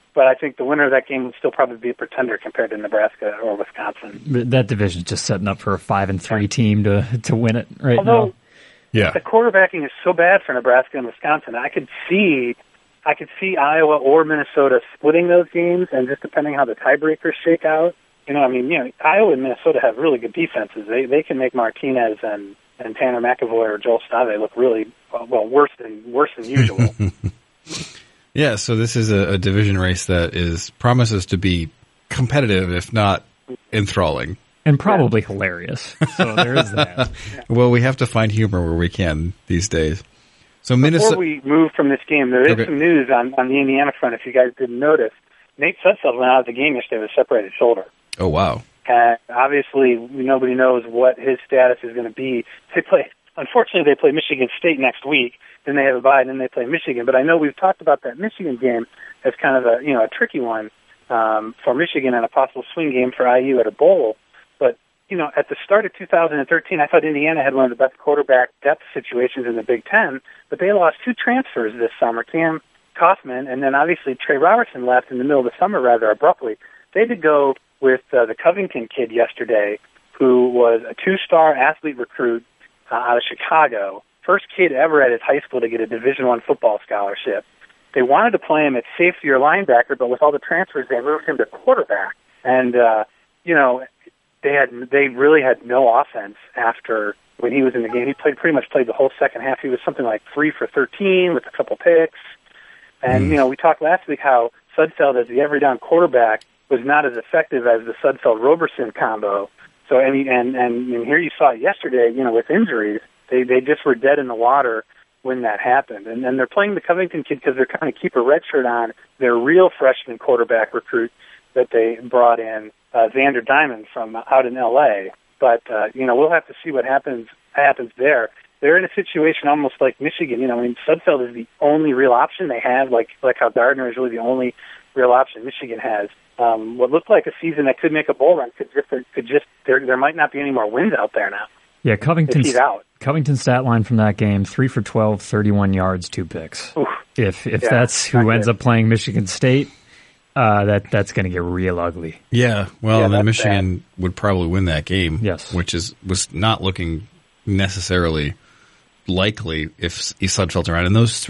But I think the winner of that game would still probably be a pretender compared to Nebraska or Wisconsin. That division's just setting up for a 5-3 team to win it right Although now. Yeah. the quarterbacking is so bad for Nebraska and Wisconsin, I could see Iowa or Minnesota splitting those games, and just depending how the tiebreakers shake out. Iowa and Minnesota have really good defenses. They can make Martinez and Tanner McAvoy or Joel Stave look really worse than usual. Yeah, so this is a division race that promises to be competitive, if not enthralling. And probably hilarious. So there is that. Well, we have to find humor where we can these days. So Before we move from this game, there is some news on the Indiana front, if you guys didn't notice. Nate Sudfeld went out of the game yesterday with a separated shoulder. Oh, wow. And obviously, nobody knows what his status is going to be. Unfortunately, they play Michigan State next week. Then they have a bye, and then they play Michigan. But I know we've talked about that Michigan game as kind of a tricky one for Michigan and a possible swing game for IU at a bowl. But at the start of 2013, I thought Indiana had one of the best quarterback depth situations in the Big Ten. But they lost 2 transfers this summer, Cam Kaufman, and then obviously Trey Robertson left in the middle of the summer rather abruptly. They had to go with the Covington kid yesterday, who was a 2-star athlete recruit out of Chicago. First kid ever at his high school to get a Division I football scholarship. They wanted to play him at safety or linebacker, but with all the transfers, they moved him to quarterback. And, they really had no offense after when he was in the game. He pretty much played the whole second half. He was something like 3 for 13 with a couple picks. And, we talked last week how Sudfeld as the every down quarterback was not as effective as the Sudfeld-Roberson combo. So, and here you saw it yesterday, with injuries. They just were dead in the water when that happened. And they're playing the Covington kid because they're trying to keep a red shirt on their real freshman quarterback recruit that they brought in, Xander Diamond from out in L.A. But, we'll have to see what happens there. They're in a situation almost like Michigan. Sudfeld is the only real option they have, like how Gardner is really the only real option Michigan has. What looked like a season that could make a bowl run there might not be any more wins out there now. Yeah, Covington's stat line from that game, 3 for 12, 31 yards, 2 picks. Oof. If that's who ends up playing Michigan State, that's going to get real ugly. Yeah, well, then Michigan would probably win that game. Yes, which was not looking necessarily likely if Sudfeld's around. And those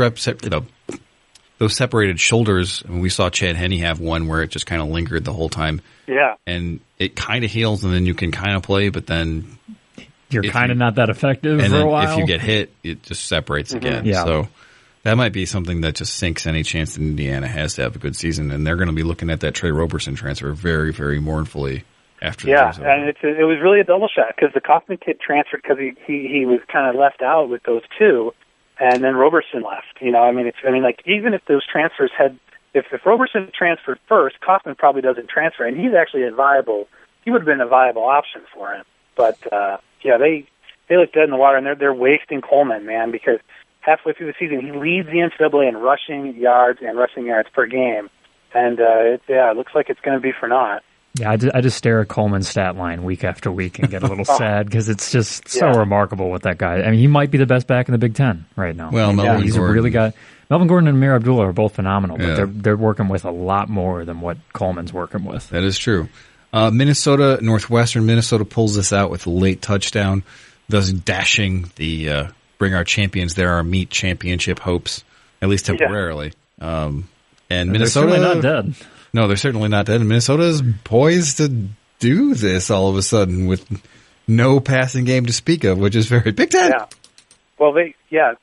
separated shoulders. I mean, we saw Chad Henne have one where it just kind of lingered the whole time. Yeah, and it kind of heals, and then you can kind of play, but then you're kind of not that effective for a while. If you get hit, it just separates again. Yeah. So that might be something that just sinks any chance that Indiana has to have a good season, and they're going to be looking at that Trey Roberson transfer very, very mournfully after the season. And it was really a double shot because the Kaufman kid transferred because he was kind of left out with those two, and then Roberson left. Even if those transfers if Roberson transferred first, Kaufman probably doesn't transfer, and he's actually he would have been a viable option for him. But they look dead in the water, and they're wasting Coleman, man, because halfway through the season he leads the NCAA in rushing yards per game, and it looks like it's going to be for naught. Yeah, I just stare at Coleman's stat line week after week and get a little sad because it's just so remarkable what that guy. I mean, he might be the best back in the Big Ten right now. Well, Melvin Gordon and Amir Abdullah are both phenomenal, but they're working with a lot more than what Coleman's working with. That is true. Minnesota, Northwestern. Minnesota pulls this out with a late touchdown, thus dashing the bring our champions there, our meat championship hopes, at least temporarily. And Minnesota, they're not dead. No, they're certainly not dead. And Minnesota is poised to do this all of a sudden with no passing game to speak of, which is very Big Ten. Yeah. Well, they're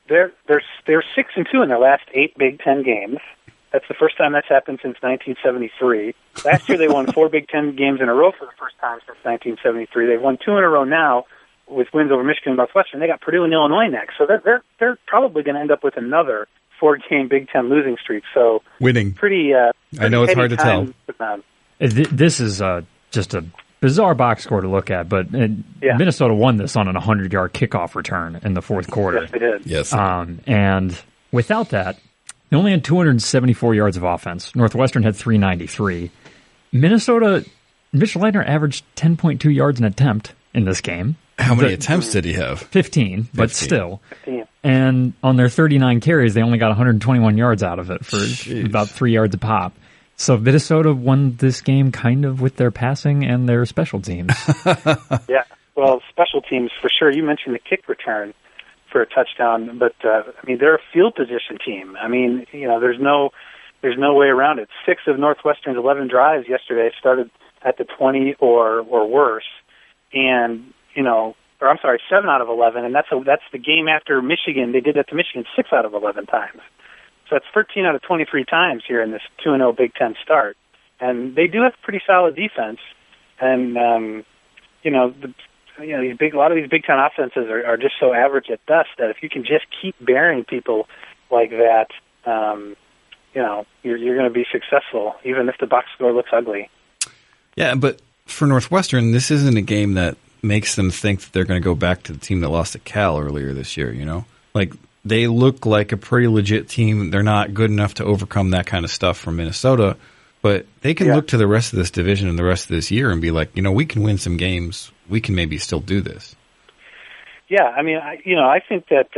6-2 in their last 8 Big Ten games. That's the first time that's happened since 1973. Last year they won 4 Big Ten games in a row for the first time since 1973. They've won 2 in a row now with wins over Michigan and Northwestern. They got Purdue and Illinois next, so they're probably going to end up with another 4-game Big Ten losing streak. So winning, pretty. I know it's hard to tell. This is just a bizarre box score to look at, but Minnesota won this on an 100-yard kickoff return in the fourth quarter. Yes, they did. Yes, and without that, they only had 274 yards of offense. Northwestern had 393. Minnesota, Mitchell Leitner averaged 10.2 yards an attempt in this game. How many attempts did he have? 15, but still. 15. And on their 39 carries, they only got 121 yards out of it for about 3 yards a pop. So Minnesota won this game kind of with their passing and their special teams. Yeah, well, special teams for sure. You mentioned the kick return for a touchdown, but I mean, they're a field position team. I mean, there's no way around it. 6 of Northwestern's 11 drives yesterday started at the 20 or worse, and 7 out of 11, and that's the game after Michigan. They did that to Michigan 6 out of 11 times. So that's 13 out of 23 times here in this 2-0 Big Ten start. And they do have a pretty solid defense. And, a lot of these Big Ten offenses are just so average at best that if you can just keep burying people like that, you're going to be successful, even if the box score looks ugly. Yeah, but for Northwestern, this isn't a game that makes them think that they're going to go back to the team that lost to Cal earlier this year, Like, they look like a pretty legit team. They're not good enough to overcome that kind of stuff from Minnesota, but they can look to the rest of this division and the rest of this year and be like, we can win some games. We can maybe still do this. Yeah, I mean, I think that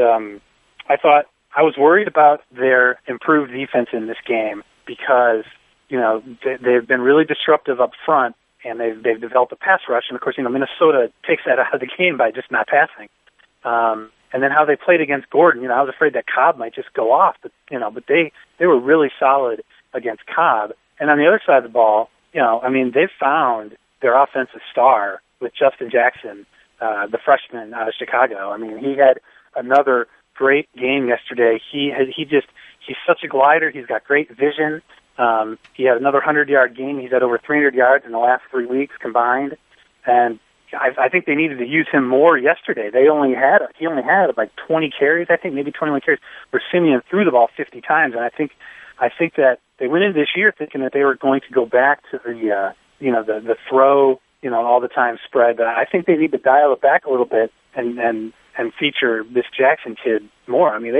I was worried about their improved defense in this game because, they've been really disruptive up front and they've developed a pass rush. And of course, Minnesota takes that out of the game by just not passing. And then how they played against Gordon, I was afraid that Cobb might just go off, but they were really solid against Cobb. And on the other side of the ball, they've found their offensive star with Justin Jackson, the freshman out of Chicago. I mean, he had another great game yesterday. He's such a glider. He's got great vision. He had another 100-yard game. He's had over 300 yards in the last 3 weeks combined, and I think they needed to use him more yesterday. He only had like 20 carries, I think, maybe 21 carries, where Simeon threw the ball 50 times. And I think that they went into this year thinking that they were going to go back to the throw, all the time spread. But I think they need to dial it back a little bit and feature this Jackson kid more. I mean,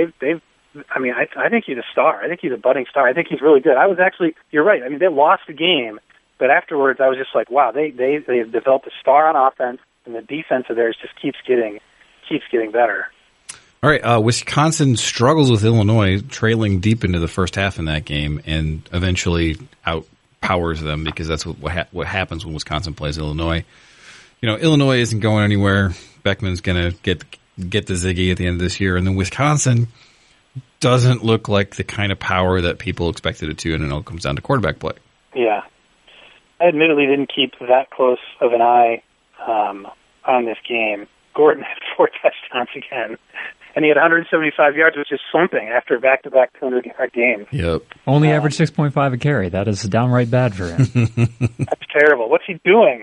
I think he's a star. I think he's a budding star. I think he's really good. You're right. I mean, they lost the game. But afterwards, I was just like, wow, they've developed a star on offense, and the defense of theirs just keeps getting better. All right, Wisconsin struggles with Illinois, trailing deep into the first half in that game, and eventually outpowers them because that's what happens when Wisconsin plays Illinois. Illinois isn't going anywhere. Beckman's going to get the Ziggy at the end of this year, and then Wisconsin doesn't look like the kind of power that people expected it to, and it all comes down to quarterback play. Yeah. I admittedly didn't keep that close of an eye on this game. Gordon had 4 touchdowns again, and he had 175 yards, which is something after a back-to-back 200-yard game. Yep. Only averaged 6.5 a carry. That is downright bad for him. That's terrible. What's he doing?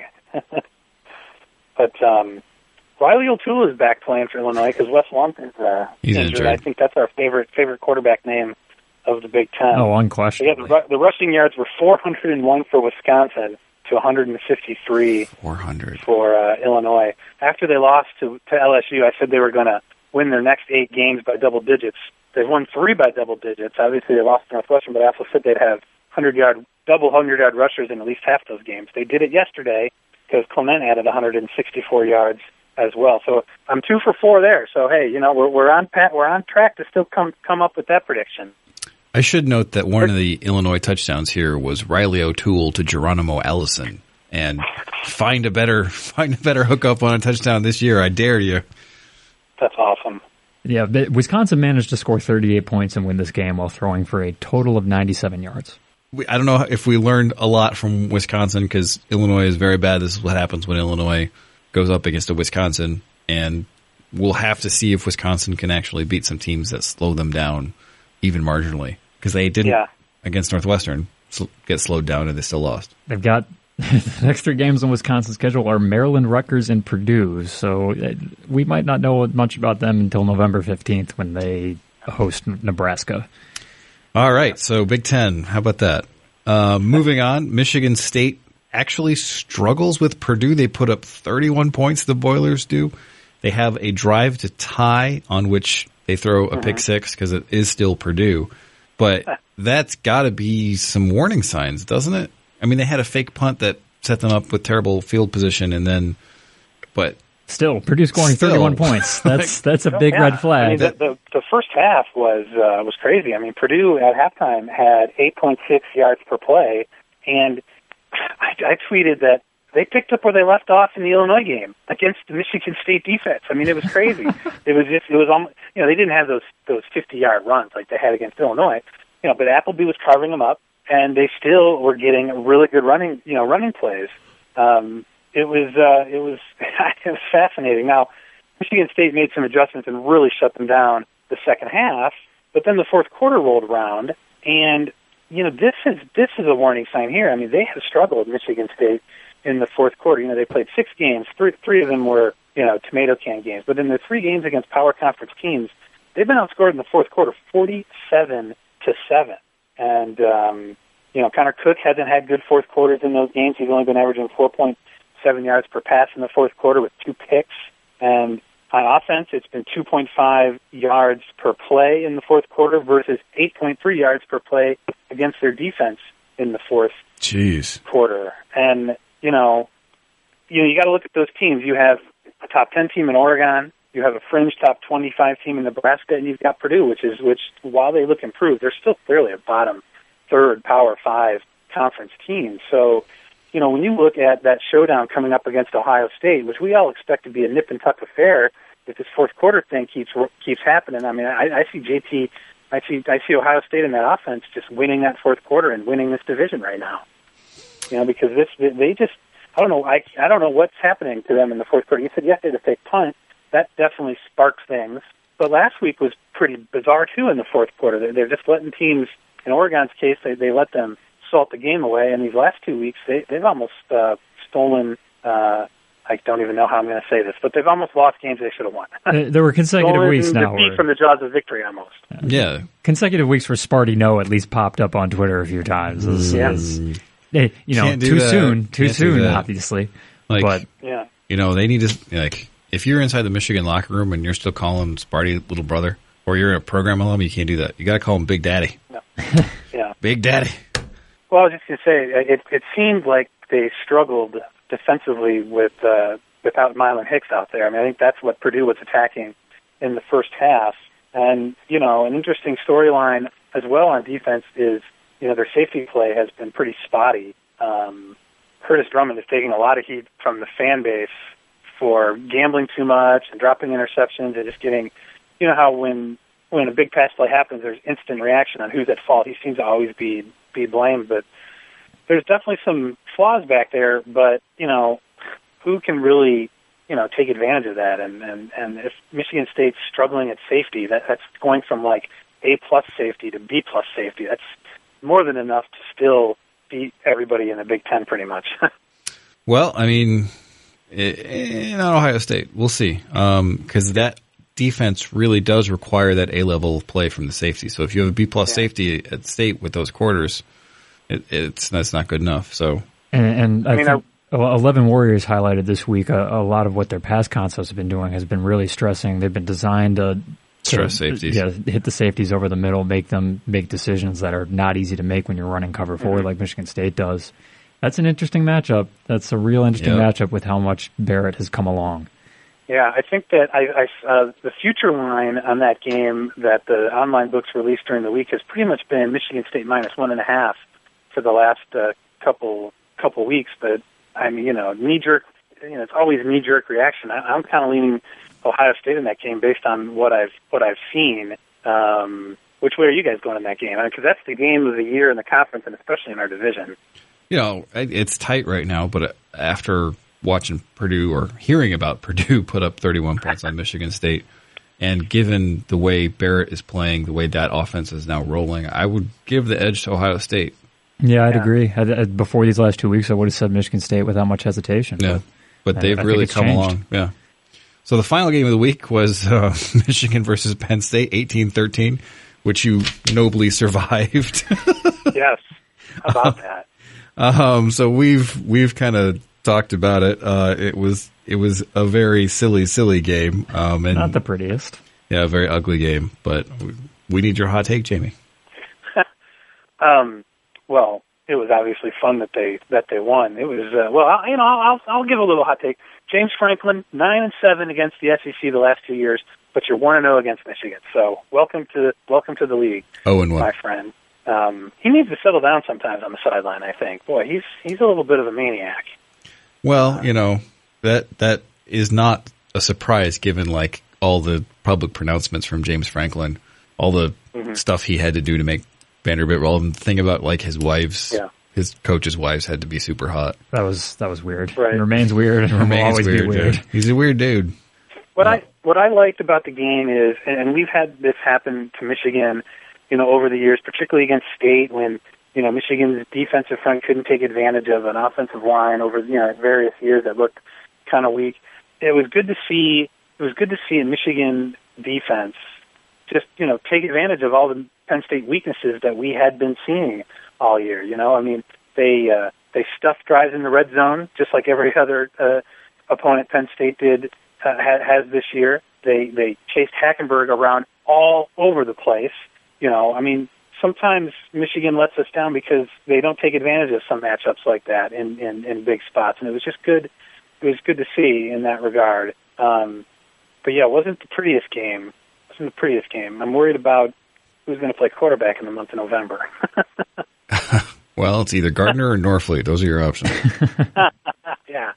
But Riley O'Toole is back playing for Illinois because Wes Lump is injured. I think that's our favorite quarterback name of the Big Ten. Oh, unquestionably. Yeah, the rushing yards were 401 for Wisconsin to 153 for Illinois. After they lost to LSU, I said they were going to win their next 8 games by double digits. They've won 3 by double digits. Obviously, they lost to Northwestern, but I also said they'd have 100-yard rushers in at least half those games. They did it yesterday because Clement added 164 yards as well. So I'm 2 for 4 there. So hey, we're on track to still come up with that prediction. I should note that one of the Illinois touchdowns here was Riley O'Toole to Geronimo Allison, and find a better hookup on a touchdown this year. I dare you. That's awesome. Yeah, Wisconsin managed to score 38 points and win this game while throwing for a total of 97 yards. I don't know if we learned a lot from Wisconsin because Illinois is very bad. This is what happens when Illinois goes up against a Wisconsin, and we'll have to see if Wisconsin can actually beat some teams that slow them down even marginally. Because they didn't, against Northwestern, get slowed down and they still lost. They've got the next 3 games on Wisconsin's schedule are Maryland, Rutgers, and Purdue. So we might not know much about them until November 15th when they host Nebraska. All right, so Big Ten, how about that? Moving on, Michigan State actually struggles with Purdue. They put up 31 points, the Boilers do. They have a drive to tie on which they throw a pick 6 because it is still Purdue. But that's got to be some warning signs, doesn't it? I mean, they had a fake punt that set them up with terrible field position, but Still, Purdue scoring 31 points. That's a big red flag. I mean, the first half was crazy. I mean, Purdue at halftime had 8.6 yards per play, and I tweeted that they picked up where they left off in the Illinois game against the Michigan State defense. I mean, it was crazy. It was almost, they didn't have those 50-yard runs like they had against Illinois, but Appleby was carving them up, and they still were getting really good running plays. It was fascinating. Now, Michigan State made some adjustments and really shut them down the second half, but then the fourth quarter rolled around, and this is a warning sign here. I mean, they have struggled, Michigan State, in the fourth quarter. They played 6 games. Three of them were tomato can games, but in the 3 games against power conference teams, they've been outscored in the fourth quarter 47-7. And Connor Cook hasn't had good fourth quarters in those games. He's only been averaging 4.7 yards per pass in the fourth quarter with 2 picks. And on offense, it's been 2.5 yards per play in the fourth quarter versus 8.3 yards per play against their defense in the fourth quarter. And, you got to look at those teams. You have a top 10 team in Oregon. You have a fringe top 25 team in Nebraska, and you've got Purdue, which while they look improved, they're still clearly a bottom third Power 5 conference team. So, when you look at that showdown coming up against Ohio State, which we all expect to be a nip and tuck affair, if this fourth quarter thing keeps happening, I mean, I see JT, I see Ohio State in that offense just winning that fourth quarter and winning this division right now. Because I don't know what's happening to them in the fourth quarter. You said yesterday the fake punt, that definitely sparks things. But last week was pretty bizarre too in the fourth quarter. They're just letting teams. In Oregon's case, they let them salt the game away, and these last 2 weeks, they've almost stolen, I don't even know how I'm going to say this, but they've almost lost games they should have won. There were consecutive weeks now. Defeat from the jaws of victory, almost. Yeah. Consecutive weeks where Sparty No at least popped up on Twitter a few times. Too soon, obviously. But they need to, if you're inside the Michigan locker room and you're still calling Sparty little brother, or you're a program alum, you can't do that. You got to call him Big Daddy. No. Yeah. Big Daddy. Well, I was just going to say, it seemed like they struggled defensively without Mylan Hicks out there. I mean, I think that's what Purdue was attacking in the first half. And, an interesting storyline as well on defense is, their safety play has been pretty spotty. Curtis Drummond is taking a lot of heat from the fan base for gambling too much and dropping interceptions and just getting, how when a big pass play happens, there's instant reaction on who's at fault. He seems to always be blamed, but there's definitely some flaws back there, but, who can really, take advantage of that? And if Michigan State's struggling at safety, that's going from like A-plus safety to B-plus safety. That's more than enough to still beat everybody in the Big Ten pretty much. Well, I mean, in Ohio State, we'll see. Because that defense really does require that A-level of play from the safety. So if you have a B-plus safety at State with those quarters, that's not good enough. So, and I think 11 Warriors highlighted this week a lot of what their pass concepts have been doing has been really stressing. They've been designed to stress safeties. Yeah, hit the safeties over the middle, make them make decisions that are not easy to make when you're running cover forward like Michigan State does. That's an interesting matchup. That's a real interesting matchup with how much Barrett has come along. Yeah, I think that the future line on that game that the online books released during the week has pretty much been Michigan State -1.5 for the last couple weeks. But I mean, knee jerk. It's always knee jerk reaction. I'm kind of leaning Ohio State in that game based on what I've seen. Which way are you guys going in that game? Because that's the game of the year in the conference, and especially in our division. It's tight right now, but after watching Purdue or hearing about Purdue put up 31 points on Michigan State, and given the way Barrett is playing, the way that offense is now rolling, I would give the edge to Ohio State. Yeah, I'd agree. Before these last 2 weeks, I would have said Michigan State without much hesitation. Yeah, but they've really come along. Yeah. So the final game of the week was Michigan versus Penn State, 18-13, which you nobly survived. Yes. How about that? So we've kind of talked about it. It was a very silly game. And not the prettiest. Yeah, a very ugly game. But we need your hot take, Jamie. Well, it was obviously fun that they won. It was I'll give a little hot take. James Franklin 9-7 against the SEC the last 2 years, but you're 1-0 against Michigan. So welcome to the league, 0-1, my friend. He needs to settle down sometimes on the sideline. I think. Boy, he's a little bit of a maniac. Well, that is not a surprise given like all the public pronouncements from James Franklin, all the stuff he had to do to make Vanderbilt relevant. The thing about like his coaches' wives had to be super hot. That was weird. Right. It remains weird and will always be weird. Dude. He's a weird dude. What I liked about the game is, and we've had this happen to Michigan, over the years, particularly against State when, Michigan's defensive front couldn't take advantage of an offensive line over, various years that looked kind of weak. It was good to see a Michigan defense just, take advantage of all the Penn State weaknesses that we had been seeing all year. They stuffed drives in the red zone just like every other opponent Penn State has this year. They chased Hackenberg around all over the place. Sometimes Michigan lets us down because they don't take advantage of some matchups like that in big spots, and it was just good. It was good to see in that regard. But yeah, it wasn't the prettiest game. I'm worried about who's going to play quarterback in the month of November. Well, it's either Gardner or Norfleet. Those are your options. Yeah.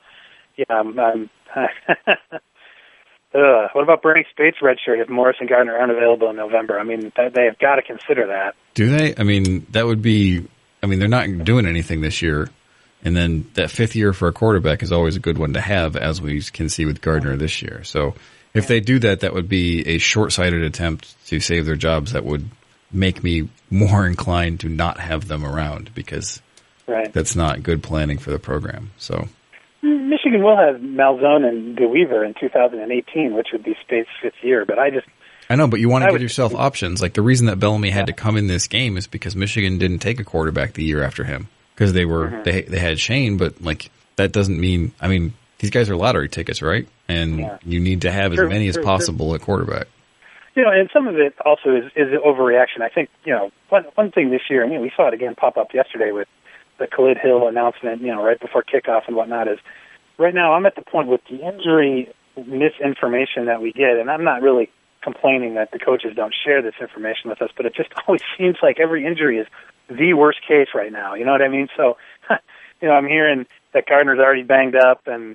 What about Bernie Spate's redshirt if Morris and Gardner aren't available in November? I mean, they have got to consider that. Do they? I mean, that would be. I mean, they're not doing anything this year, and then that fifth year for a quarterback is always a good one to have, as we can see with Gardner this year. So, if they do that, that would be a short-sighted attempt to save their jobs. That would make me more inclined to not have them around because that's not good planning for the program. So. Michigan will have Malzone and DeWeaver in 2018, which would be Spate's fifth year. But I know, but you want to give yourself options. Like the reason that Bellamy had to come in this game is because Michigan didn't take a quarterback the year after him because they were they had Shane, but like that doesn't mean. I mean, these guys are lottery tickets, right? And you need to have as many as possible at quarterback. And some of it also is overreaction. I think one thing this year, and we saw it again pop up yesterday with the Khalid Hill announcement, right before kickoff and whatnot, is right now I'm at the point with the injury misinformation that we get, and I'm not really complaining that the coaches don't share this information with us, but it just always seems like every injury is the worst case right now. You know what I mean? So, I'm hearing that Gardner's already banged up, and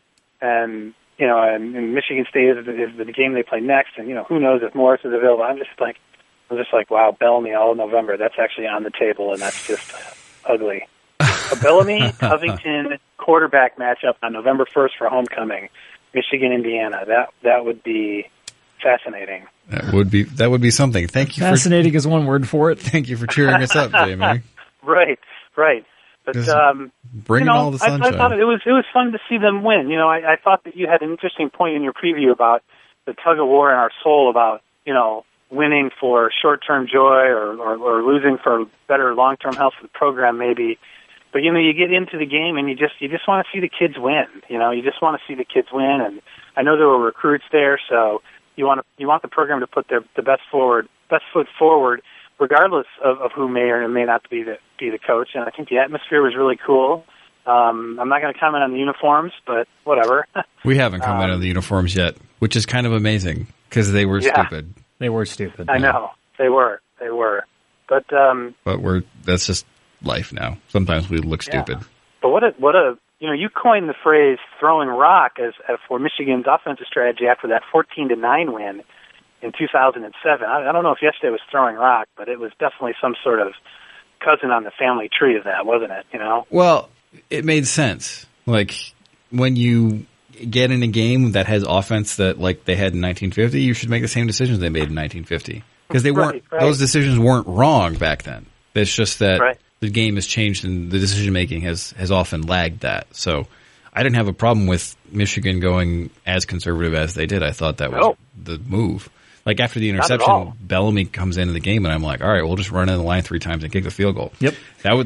Michigan State is the game they play next, and who knows if Morris is available. I'm just like, wow, Bellamy all November. That's actually on the table, and that's just ugly. A Bellamy Covington quarterback matchup on November 1st for homecoming, Michigan, Indiana. That would be fascinating. That would be something. Thank you. Fascinating is one word for it. Thank you for cheering us up, Jamie. Right. But bring all the sunshine. I thought it was fun to see them win. I thought that you had an interesting point in your preview about the tug of war in our soul about winning for short-term joy or losing for better long-term health for the program maybe. But you get into the game and you just want to see the kids win. You just want to see the kids win. And I know there were recruits there, so you want the program to put the best foot forward, regardless of who may or may not be the coach. And I think the atmosphere was really cool. I'm not going to comment on the uniforms, but whatever. We haven't commented on the uniforms yet, which is kind of amazing because they were stupid. They were stupid. I know they were, but that's just life now. Sometimes we look stupid. But what a you coined the phrase "throwing rock" as for Michigan's offensive strategy after that 14-9 win in 2007. I don't know if yesterday was throwing rock, but it was definitely some sort of cousin on the family tree of that, wasn't it? Well, it made sense. Like when you get in a game that has offense that like they had in 1950, you should make the same decisions they made in 1950 because they weren't. Right. Those decisions weren't wrong back then. It's just that the game has changed and the decision making has often lagged that. So I didn't have a problem with Michigan going as conservative as they did. I thought that was the move. Like after the interception, Bellamy comes into the game and I'm like, all right, we'll just run in the line 3 times and kick the field goal. Yep.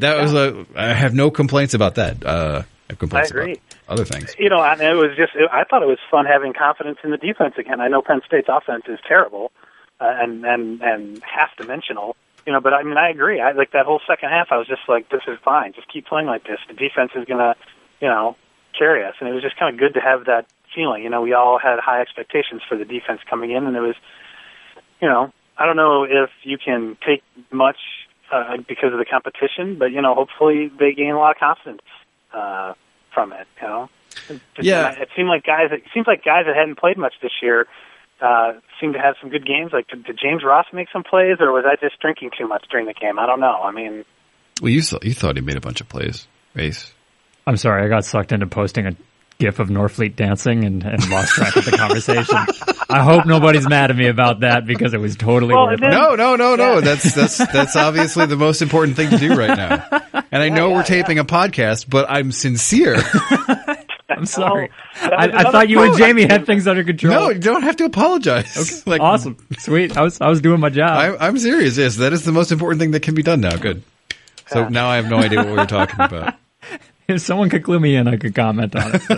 I have no complaints about that. I have complaints about other things. It was I thought it was fun having confidence in the defense again. I know Penn State's offense is terrible and half dimensional. but I mean, I agree. I like that whole second half. I was just like, this is fine. Just keep playing like this. The defense is gonna, carry us. And it was just kind of good to have that feeling. We all had high expectations for the defense coming in, and it was, I don't know if you can take much because of the competition, but hopefully they gain a lot of confidence from it. Yeah. It seems like guys that hadn't played much this year seem to have some good games. Like, did James Ross make some plays, or was I just drinking too much during the game? I don't know. I mean, well, you thought he made a bunch of plays, Ace. I'm sorry, I got sucked into posting a GIF of Norfleet dancing and lost track of the conversation. I hope nobody's mad at me about that because it was totally worth it. No. That's obviously the most important thing to do right now. And I know we're taping a podcast, but I'm sincere. I'm sorry. I thought you and Jamie had things under control. No, you don't have to apologize. Okay. Awesome. Sweet. I was doing my job. I'm serious. Yes, that is the most important thing that can be done now. Good. So now I have no idea what we were talking about. If someone could clue me in, I could comment on it.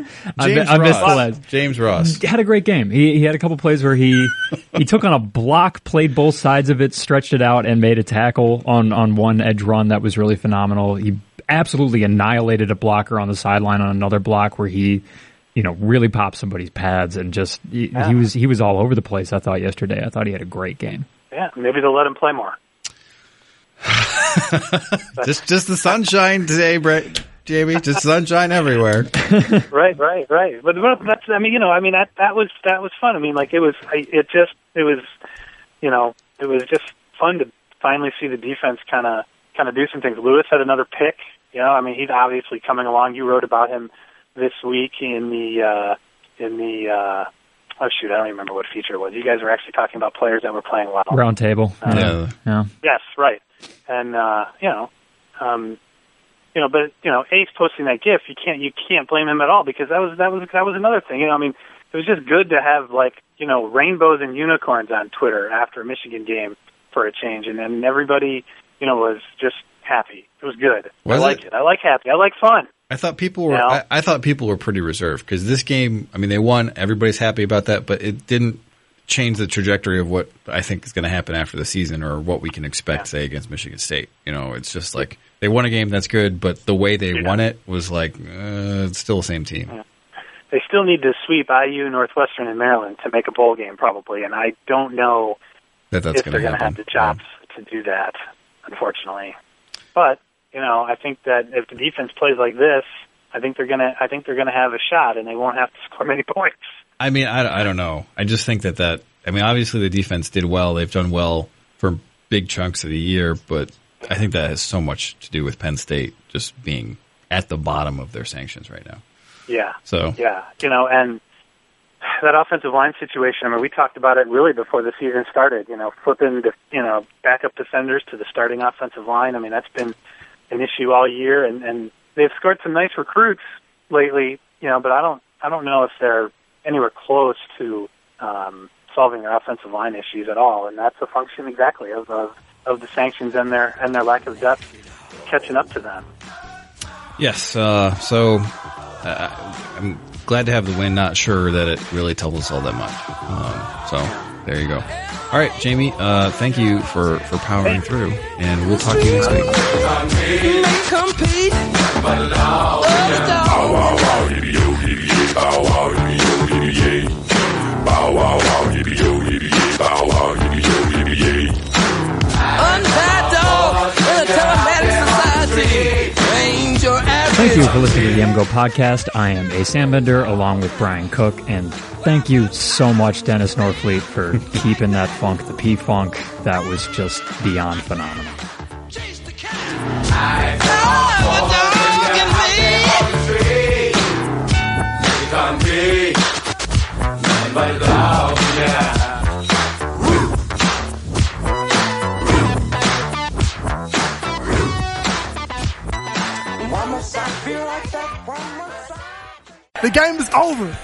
James Ross had a great game. He had a couple plays where he took on a block, played both sides of it, stretched it out, and made a tackle on one edge run that was really phenomenal. He absolutely annihilated a blocker on the sideline on another block where he, really popped somebody's pads and just he was all over the place. I thought yesterday. I thought he had a great game. Yeah, maybe they'll let him play more. just the sunshine today, Brett. Jamie, just sunshine everywhere. Right. But that's, that was fun. I mean, like it was just fun to finally see the defense kind of do some things. Lewis had another pick. He's obviously coming along. You wrote about him this week in the oh shoot, I don't even remember what feature it was. You guys were actually talking about players that were playing well. Round table. Yeah. Yes, right. And but Ace posting that GIF, you can't blame him at all because that was another thing. It was just good to have rainbows and unicorns on Twitter after a Michigan game for a change, and then everybody was just happy. It was good. I like it. I like happy. I like fun. I thought people were. I thought people were pretty reserved because this game. They won. Everybody's happy about that, but it didn't change the trajectory of what I think is going to happen after the season or what we can expect, say, against Michigan State. It's just like they won a game that's good, but the way they won it was like it's still the same team. Yeah. They still need to sweep IU, Northwestern, and Maryland to make a bowl game probably, and I don't know if they're going to have the chops to do that, unfortunately. But I think that if the defense plays like this, I think they're gonna have a shot, and they won't have to score many points. I don't know. I just think that obviously the defense did well. They've done well for big chunks of the year, but I think that has so much to do with Penn State just being at the bottom of their sanctions right now. Yeah. So yeah, and that offensive line situation. We talked about it really before the season started. Flipping the backup defenders to the starting offensive line. That's been an issue all year, and they've scored some nice recruits lately. But I don't know if they're anywhere close to solving their offensive line issues at all, and that's a function exactly of the sanctions and their lack of depth catching up to them. Yes, so I'm glad to have the win. Not sure that it really tells us all that much. So there you go. All right, Jamie, thank you for powering through, and we'll talk to you next week. Thank you for listening to the MGO podcast. I am Ace Ambender along with Brian Cook, and thank you so much, Dennis Norfleet, for keeping that funk, the P-Funk. That was just beyond phenomenal. The game is over.